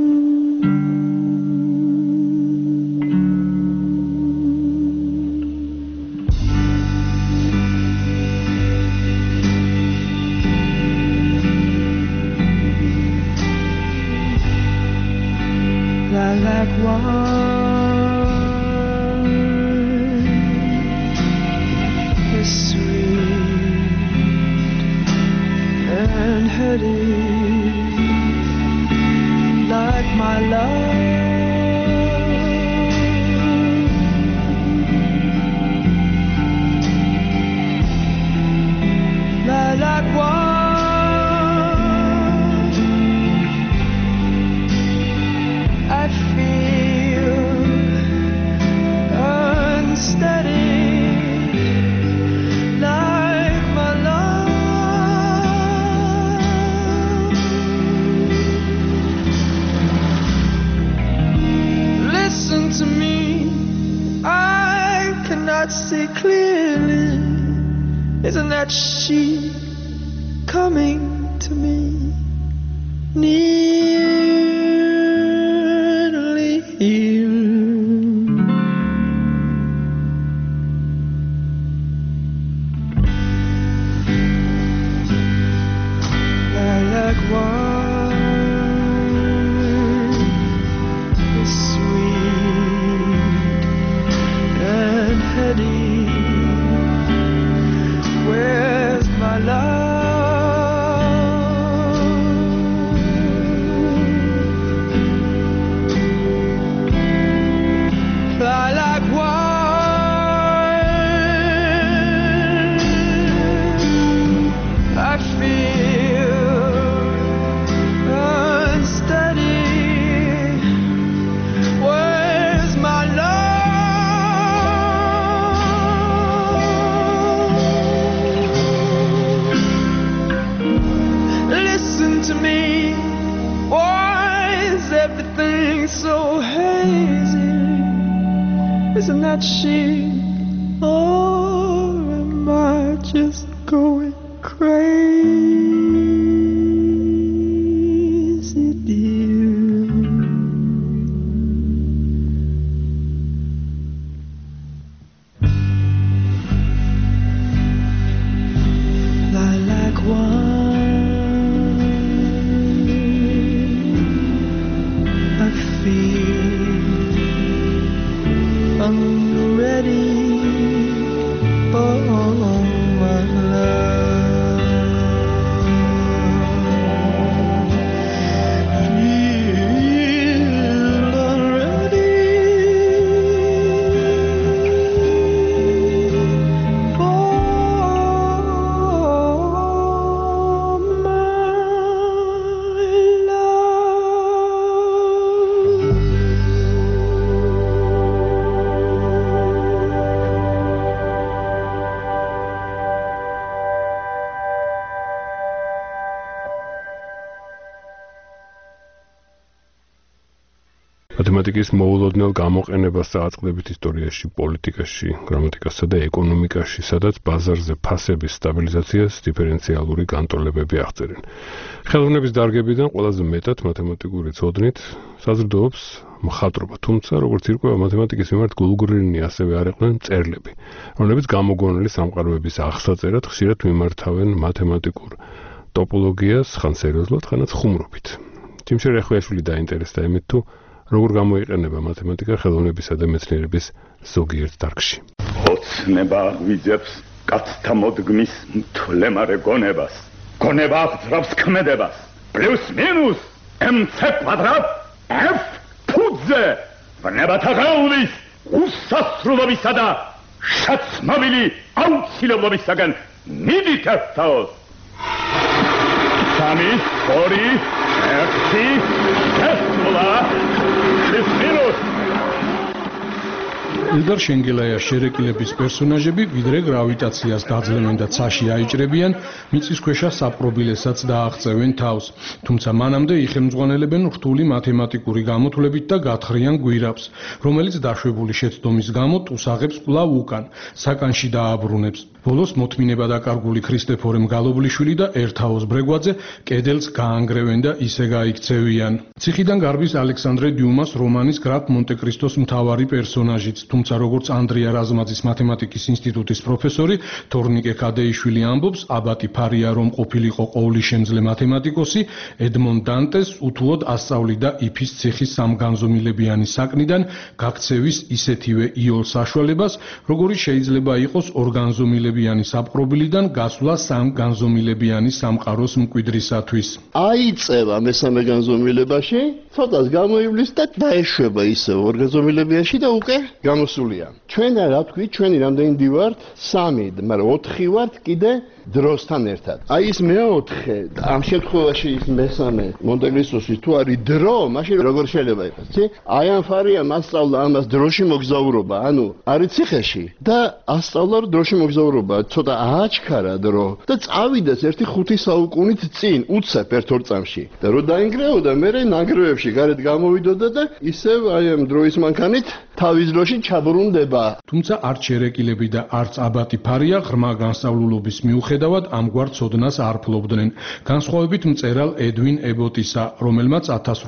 Speaker 9: Lilac wine is sweet and heady, like my love. Lilac wine, I feel unsteady, like my love. Listen to me, I cannot see clearly. Isn't that she coming to me? Nearly here. Lilac wine is sweet and heady. Where's my love? Lilac wine, I feel unsteady. Where's my love? Listen to me. Why is everything so hazy? Isn't that she? Or am I just going crazy, dear? Lilac wine, I feel I'm ready for my love. Feel already for my love.
Speaker 2: მათემატიკის მოულოდნელ გამოყენებას წარწყდებით ისტორიაში, პოლიტიკაში, გრამატიკასა და ეკონომიკაში, სადაც ბაზარზე ფასების სტაბილიზაციას დიფერენციალური განტოლებები აღწერენ. ხელოვნების დარგებიდან ყველაზე მეტად მათემატიკური ცოდნით საზრდოობს მხატვრობა, თუმცა როგორც ირკვევა მათემატიკის მიმართ გულგრილნი ასევე არ იყვნენ მწერლები, რომლებიც გამოგონილი სამყაროების აღსაწერად ხშირად მიმართავენ მათემატიკურ ტოპოლოგიას, ხან სერიოზულად, ხანაც ხუმრობით. ჯიმშე რეხვიაშვილი დაინტერესდა იმით, თუ როგორ გამოიყენება მათემატიკა ხელოვნებისა და მეცნიერების ზოგიერთ დარგში.
Speaker 3: ოცნება ვიძებს კაცთა მოდგმის მთლემარე გონებას. გონება აღძრავს ქმედებას. პლუს მინუს mc კვადრატ f ფუძე. ვნებათა ღეულის უსასრულობისა და შაცმავილი აუცილებლობისაგან მიდით ერთაოს. 3, 2, 1, ესწვლა მინუს.
Speaker 10: ილდარ შენგელაიას შერეკილების პერსონაჟები ვიდრე გრავიტაციას დაძლევენ და ცაში აიჭრებიან, მიწისქვეშა საპყრობილესაც დააღწევენ თავს. თუმცა მანამდე იხელმძღვანელებენ რთული მათემატიკური გამოთვლებით და გათხრიან გვირაბს, რომელიც დაშვებული შეცდომის გამო ტუსაღებს კვლავ უკან, საკანში დააბრუნებს. ბოლოს მოთმინება დაკარგული ქრისტეფორე მგალობლიშვილი და ერთაოს ბრეგვაძე კედელს გაანგრევენ და ისე გაიქცევიან. ციხიდან გარბის ალექსანდრე დიუმას რომანის გრაფ მონტე-კრისტოს მთავარი პერსონაჟიც, თუმცა როგორც ანდრია რაზმაძის მათემატიკის ინსტიტუტის პროფესორი თორნიკე ქადეიშვილი ამბობს, აბატი ფარია რომ ყოფილიყო ყოვლისშემძლე მათემატიკოსი, ედმონ დანტეს უთუოდ ასწავლიდა იფის ციხის სამგანზომილებიანი საკნიდან გაქცევის ისეთივე იოლ საშუალებას, როგორიც შეიძლება იყოს ორგანზომილებიანი საპყრობილიდან გასვლა სამგანზომილებიანი სამყაროს მკვიდრისათვის.
Speaker 21: აიწევა მესამე განზომილებაში, ცოტას გამოივლის და დაეშვება ისე ორგანზომილებიანში და უკვე გამოსულია. ჩვენ რა ვთქვით, ჩვენი რამდენი დივართ? 3, მაგრამ 4 ვართ კიდე დროსთან ერთად. აი ეს მეოთხე, ამ შემთხვევაში ის მესამე მონტე-კრისტოსის თუ არის დრო, მაშინ როგორ შეიძლება იყოს, ცი? აი ამ ფარიამ ასწავლა ამას დროში მოგზაურობა, ანუ არის ციხეში და ასწავლა დროში მოგზაურობა, ცოტა ააჩქარა დრო და წავიდეს 1-5 საუკუნით წინ, უცებ 1-2 წამში. და რო დაინგრეოდა, მე ნანგრევებში გარეთ გამოვიდოდა და ისევ აი ამ დროის მანქანით თავის დროში ჩაბრუნდება.
Speaker 10: თუმცა არც შერეკილები და არც აბატი ფარია ღრმა განსწავლულობის მიუხედავად ამგვარ ცოდნას არ ფლობდნენ. განსხვავებით მწერალ ედვინ ებოტისა, რომელმაც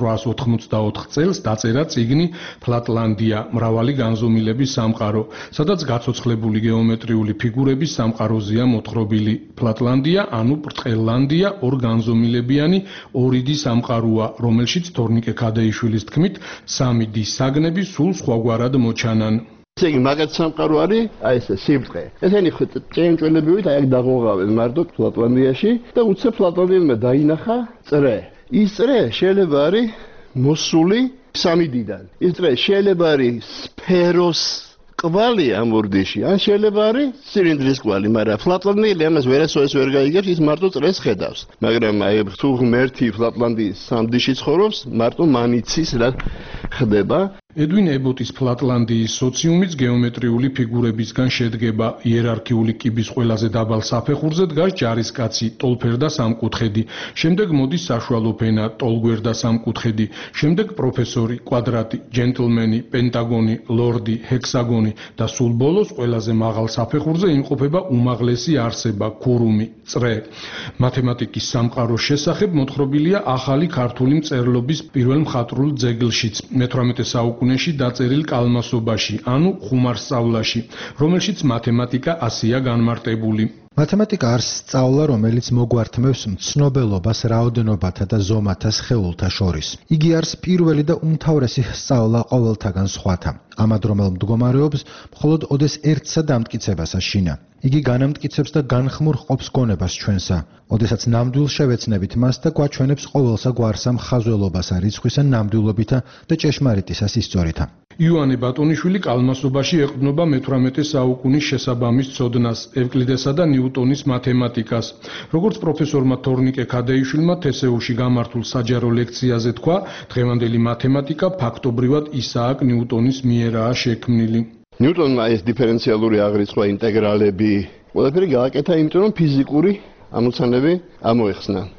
Speaker 10: 1884 წელს დაწერა წიგნი ფლატლანდია, მრავალი განზომილების სამყარო, სადაც გაცოცხლებული გეომეტრიული ფიგურების სამყაროზეა მოთხრობილი. ფლატლანდია, ანუ ბრტყელლანდია, ორგანზომილებიანი ორიდი სამყაროა, რომელშიც თორნიკე ქადეიშვილის თქმით, 3D საგნები სულ სხვაგვარად მოჩანან.
Speaker 21: ესე იგი, მაგათ სამყარო არის, აი ესე სიბრტყე. ესენი ჭიანჭველებივით აი აქ დაღუღავენ მარტო ფლატლანდიაში და უცებ ფლატლანდიელმა დაინახა წრე. ის წრე შეიძლება არის მოსული 3D-დან. ის წრე შეიძლება არის სფეროს კვალი ამ ურდიში, ან შეიძლება არის ცილინდრის კვალი, მაგრამ ფლატლანდიელი ამას ვერასოდეს ვერ გაიგებს, ის მარტო წრეს ხედავს. მაგრამ აი თუ ღმერთი ფლატლანდიის სამდიში ცხოვრობს, მარტო მანიცის რა ხდება.
Speaker 10: ედვინ ებოტის ფლატლანდიის სოციუმიც გეომეტრიული ფიგურებისგან შედგება. იერარქიული კიბის ყველაზე დაბალ საფეხურზე დგას ჯარისკაცი, ტოლფერდა სამკუთხედი, შემდეგ მოდის საშუალო ფენა, ტოლგვერდა სამკუთხედი, შემდეგ პროფესორი, კვადრატი, ჯენტლმენი, პენტაგონი, ლორდი, ჰექსაგონი და სულ ბოლოს ყველაზე მაღალ საფეხურზე იმყოფება უმაღლესი არსება, ქურუმი, წრე. მათემატიკის სამყაროს შესახებ მოთხრობილია ახალი ქართული მწერლობის პირველ მხატვრულ ძეგლშიც, მე-18 საუკუნეში დაწერილ კალმასობაში, ანუ ხუმარსწავლაში, რომელშიც მათემატიკა ასეა განმარტებული.
Speaker 11: მათემატიკა არის სწავლა, რომელიც მოგვართმევს მცნობელობას რაოდენობათა და ზომათა სხეულთა შორის. იგი არის პირველი და უმთავრესი სწავლა ყოველთაგან სხვათა. ამადრომელ მდგომარეობს მხოლოდ ოდეს ერთსა დამტკიცებას აშინა. იგი განამტკიცებს და განხმურ ყოფს გონებას ჩვენსა, ოდესაც ნამდვილ შევეცნებით მას და გვაჩვენებს ყოველსა გვარსა მხაზველობასა, რიცხვისა ნამდვილობითა და ჭეშმარიტისა სისწორითა.
Speaker 10: იოანე ბატონიშვილი კალმასობაში ეყრდნობა მე-18 საუკუნის შესაბამის ცოდნას, ევკლიდესა და ნიუტონის მათემატიკას. როგორც პროფესორმა თორნიკე ქადეიშვილმა თესეუში გამართულ საჯარო ლექციაზე თქვა, დღევანდელი მათემატიკა ფაქტობრივად ისააკ ნიუტონის მიერაა შექმნილი.
Speaker 21: ნიუტონმა ეს დიფერენციალური აღრიცხვა, ინტეგრალები, ყველაფერი გააკეთა, იმიტომ რომ ფიზიკური ამოცანები ამოეხსნა და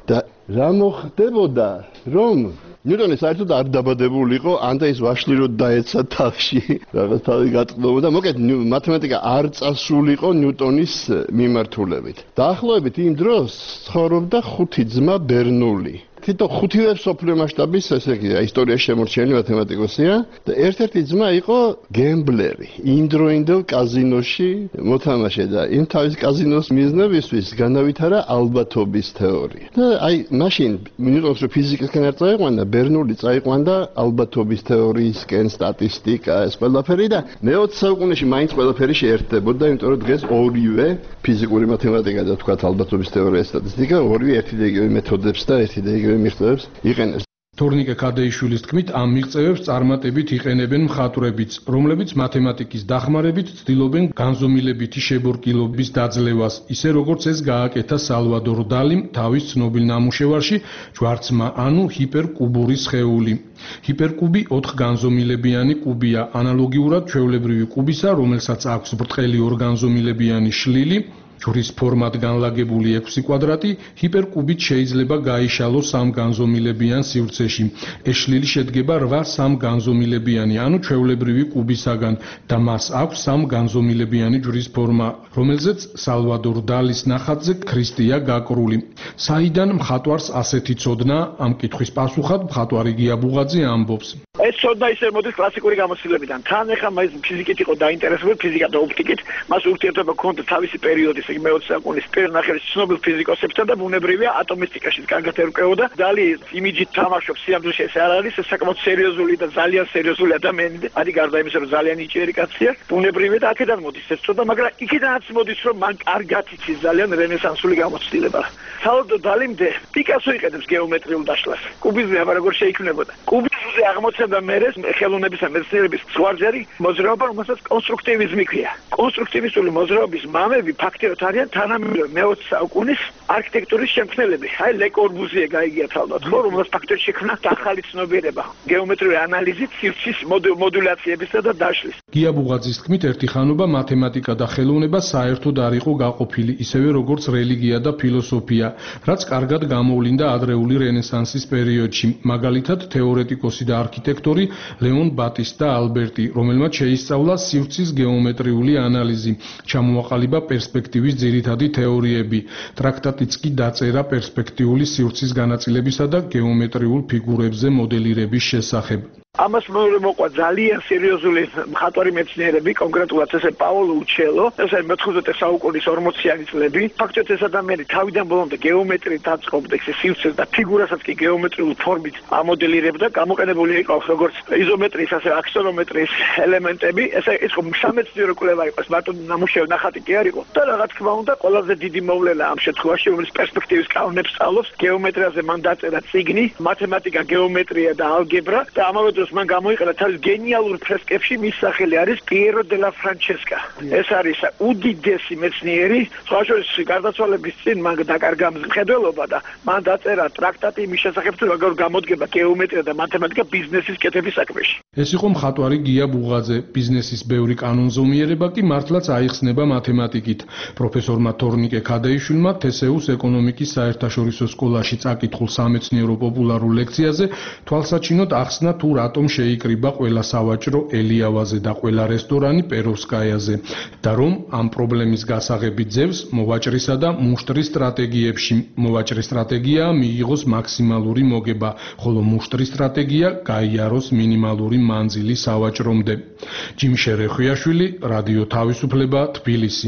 Speaker 21: რა მოხდებოდა, რომ ნიუტონი საერთოდ არ დაბადებულიყო, ანდა ის ვაშლი რო დაეცა თავში, რაღაც თავი გატყდობოდა. მოკეთ მათემატიკა არ წასულიყო ნიუტონის მიმართულებით. დაახლოებით იმ დროს ცხოვრობდა 5 ძმა ბერნული. თითო 5-ვე მსოფლიო მასშტაბის ესე იგი ისტორიაში შემორჩენილი მათემატიკოსია და ერთ-ერთი ძმა იყო გემბლერი. იმდროინდელ კაზინოში მოთამაშე და იმ თავის კაზინოს მიზნებისთვის განავითარა ალბათობის თეორია. და აი მაშინ ნიუტონს რო ფიზიკისკენ არ წაიყვანა, ბერნული წაიყვანდა ალბათობის თეორიისკენ, სტატისტიკა, ეს ყველაფერი და მე-20 საუკუნეში მაინც ყველაფერი შეერთდებოდა, იმიტომ რომ დღეს ორივე ფიზიკური მათემატიკა და თქვათ ალბათობის თეორია, სტატისტიკა, ორივე ერთი და იგივე მეთოდებს და ერთი და იგივე მიღწევებს იყენებს.
Speaker 10: თორნიკე ქადეიშვილის თქმით, ამ მიღწევებს წარმატებით იყენებენ მხატვრებიც, რომლებიც მათემატიკის დახმარებით ცდილობენ განზომილებითი შებორკილობის დაძლევას, ისე როგორც ეს გააკეთა სალვადორ დალიმ თავის ცნობილ ნამუშევარში ჯვარცმა ანუ ჰიპერკუბური სხეული. ჰიპერკუბი 4 განზომილებიანი კუბია, ანალოგიურად ჩვეულებრივი კუბისა, რომელსაც აქვს ბრტყელი ორგანზომილებიანი შლილი. ჯვრის ფორმად განლაგებული 6 კვადრატი ჰიპერკუბით შეიძლება გაიშალოს 3 განზომილებიან სივრცეში. ეს შლილი შედგება 8 სამგანზომილებიანი, ანუ ჩვეულებრივი კუბისაგან და მას აქვს 3 განზომილებიანი ჯვრის ფორმა, რომელზეც სალვადორ დალის ნახატზე ქრისტეა გაკრული. საიდან მხატვარს ასეთი ცოდნა? ამ კითხვის პასუხად მხატვარი გია ბუღაძე ამბობს.
Speaker 12: ეს ცოდნა ისე მოდის კლასიკური გამოცდილებიდან. თან ეხლა მას ფიზიკით იყო დაინტერესებული, ფიზიკა და ოპტიკით, მას ურთიერთობა ჰქონდა თავისი პერიოდის, იგი მე-20 საუკუნის პერნახელის ცნობილ ფიზიკოსებთან და ბუნებრივია ატომისტიკაშიც კარგად ერკვეოდა. დალი იმიჯით თამაშობს, სიამოვნებაში ეს არ არის, ეს საკმაოდ სერიოზული და ძალიან სერიოზული ადამიანი. ადი გარდა იმისა, რომ ძალიან იჭიერი კაცია, ბუნებრივია და აქედან მოდის ეს ცოდნა, მაგრამ იქიდანაც მოდის, რომ მან კარგად იცის ძალიან რენესანსული გამოცდილება. სალვადორ დალიმდე პიკასო იყენებს გეომეტრიულ დაშლას. კუბიზმი აბა როგორ შეიქმნებოდა. კუბიზმზე აღმოცენდა მერეს ხელოვნებისა მეცნიერების ზღვარჯერი მოძრაობა, რომელსაც კონსტრუქტივიზმი ქვია. კონსტრუქტივისტული მოძრაობის მამები ფაქტიურად არიან თანამედროვე მე-20 საუკუნის არქიტექტურის შემქმნელები. აი ლე კორბუზიე გაიგია თავად, ხო, რომელსაც ფაქტიურად შექმნა ახალი ცნობიერება გეომეტრიული ანალიზით, სივრცის მოდულაციებისა და დაშლის.
Speaker 10: გია ბუღაძის თქმით, ერთი ხანობა მათემატიკა და ხელოვნება საერთოდ არ იყო გაყოფილი, ისევე როგორც რელიგია და ფილოსოფია, რაც კარგად გამოვლინდა ადრეული რენესანსის პერიოდში. მაგალითად, თეორეტიკოსი და არქიტექტორი ლეონ ბატისტა ალბერტი, რომელმაც შეისწავლა სივრცის გეომეტრიული ანალიზი, ჩამოაყალიბა პერსპექტივის ძირითადი თეორიები. ტრაქტატიც კი დაწერა პერსპექტიული სივრცის განაწილებისა და გეომეტრიულ ფიგურებზე მოდელირების შესახებ.
Speaker 12: ამას მოყვა ძალიან სერიოზული მხატვარი მეცნიერები, კონკრეტულად ესე პაოლო უჩელო, ესე მე-15 საუკუნის 40-იანი წლები. ფაქტობრივად ეს ადამიანი თავიდან ბოლომდე გეომეტრიით აწყობდა სივრცეს და ფიგურასაც კი გეომეტრიულ ფორმით ამოდელირებდა. გამოყენებული იყო როგორც იზომეტრიის, ასე აქსონომეტრიის ელემენტები. ესე ის სამეცნიერო კვლევა იყო, მარტო ნამუშევარი ნახატი კი არ იყო. და რა თქმა უნდა, ყველაზე დიდი მოვლენა ამ შემთხვევაში, რომელიც პერსპექტივის კანონებს სწავლობს, გეომეტრიაზე მან დაწერა წიგნი, მათემატიკა, გეომეტრია და ალგებრა და ამავე დროს მან გამოიყენა თავის გენიალურ ფრესკებში, მის სახელი არის პიერო დე ლა ფრანჩესკა. ეს არის უდიდესი მეცნიერი, სხვა შორის გარდაცვალების წინ მან დაკარგა მხედველობა და მან დაწერა ტრაქტატი იმის შესახებ, თუ როგორ გამოდგება გეომეტრია და მათემატიკა ბიზნესის კეთების საქმეში.
Speaker 10: ეს იყო მხატვარი გია ბუღაძე. ბიზნესის ბევრი კანონზომიერება კი მართლაც აიხსნება მათემატიკით. პროფესორმა თორნიკე ქადეიშვილმა თესეუს ეკონომიკის საერთაშორისო სკოლაში წაკითხულ სამეცნიერო პოპულარულ ლექციაზე თვალსაჩინოდ ახსნა თუ რატომ შეიკრიბა ყველა სავაჭრო ელიავაზე და ყველა რესტორანი პეროვსკაიაზე და რომ ამ პრობლემის გასაღები ძევს მოვაჭრისა და მუშტრის სტრატეგიებში. მოვაჭრის სტრატეგია მიიღოს მაქსიმალური მოგება, ხოლო მუშტრის სტრატეგია გაიაროს მინიმალური მანძილი სავაჭრომდე. ჯიმშე რეხვიაშვილი, რადიო თავისუფლება, თბილისი.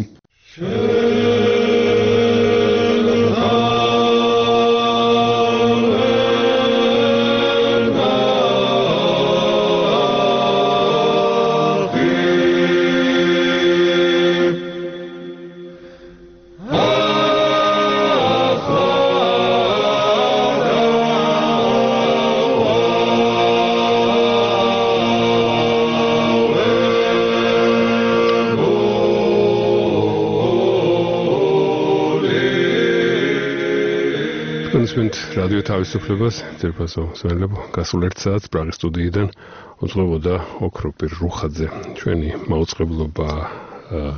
Speaker 10: რადიო თავისუფლებას ძერფასო სვენლებო გასულ 1 საათს პრაღის სტუდიიდან უძღვებოდა ოქროპირ რუხაძე. ჩვენი მაუწყებლობა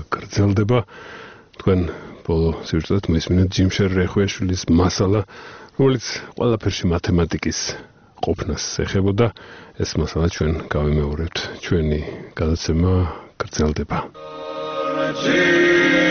Speaker 10: გრძელდება. თქვენ ბოლო სიუჟეტად მოისმინეთ ჯიმშე რეხვიაშვილის მასალა,
Speaker 2: რომელიც ყველაფერში მათემატიკის ყოფნას ეხებოდა, ეს მასალა ჩვენ გავიმეორებთ. ჩვენი გადაცემა გრძელდება.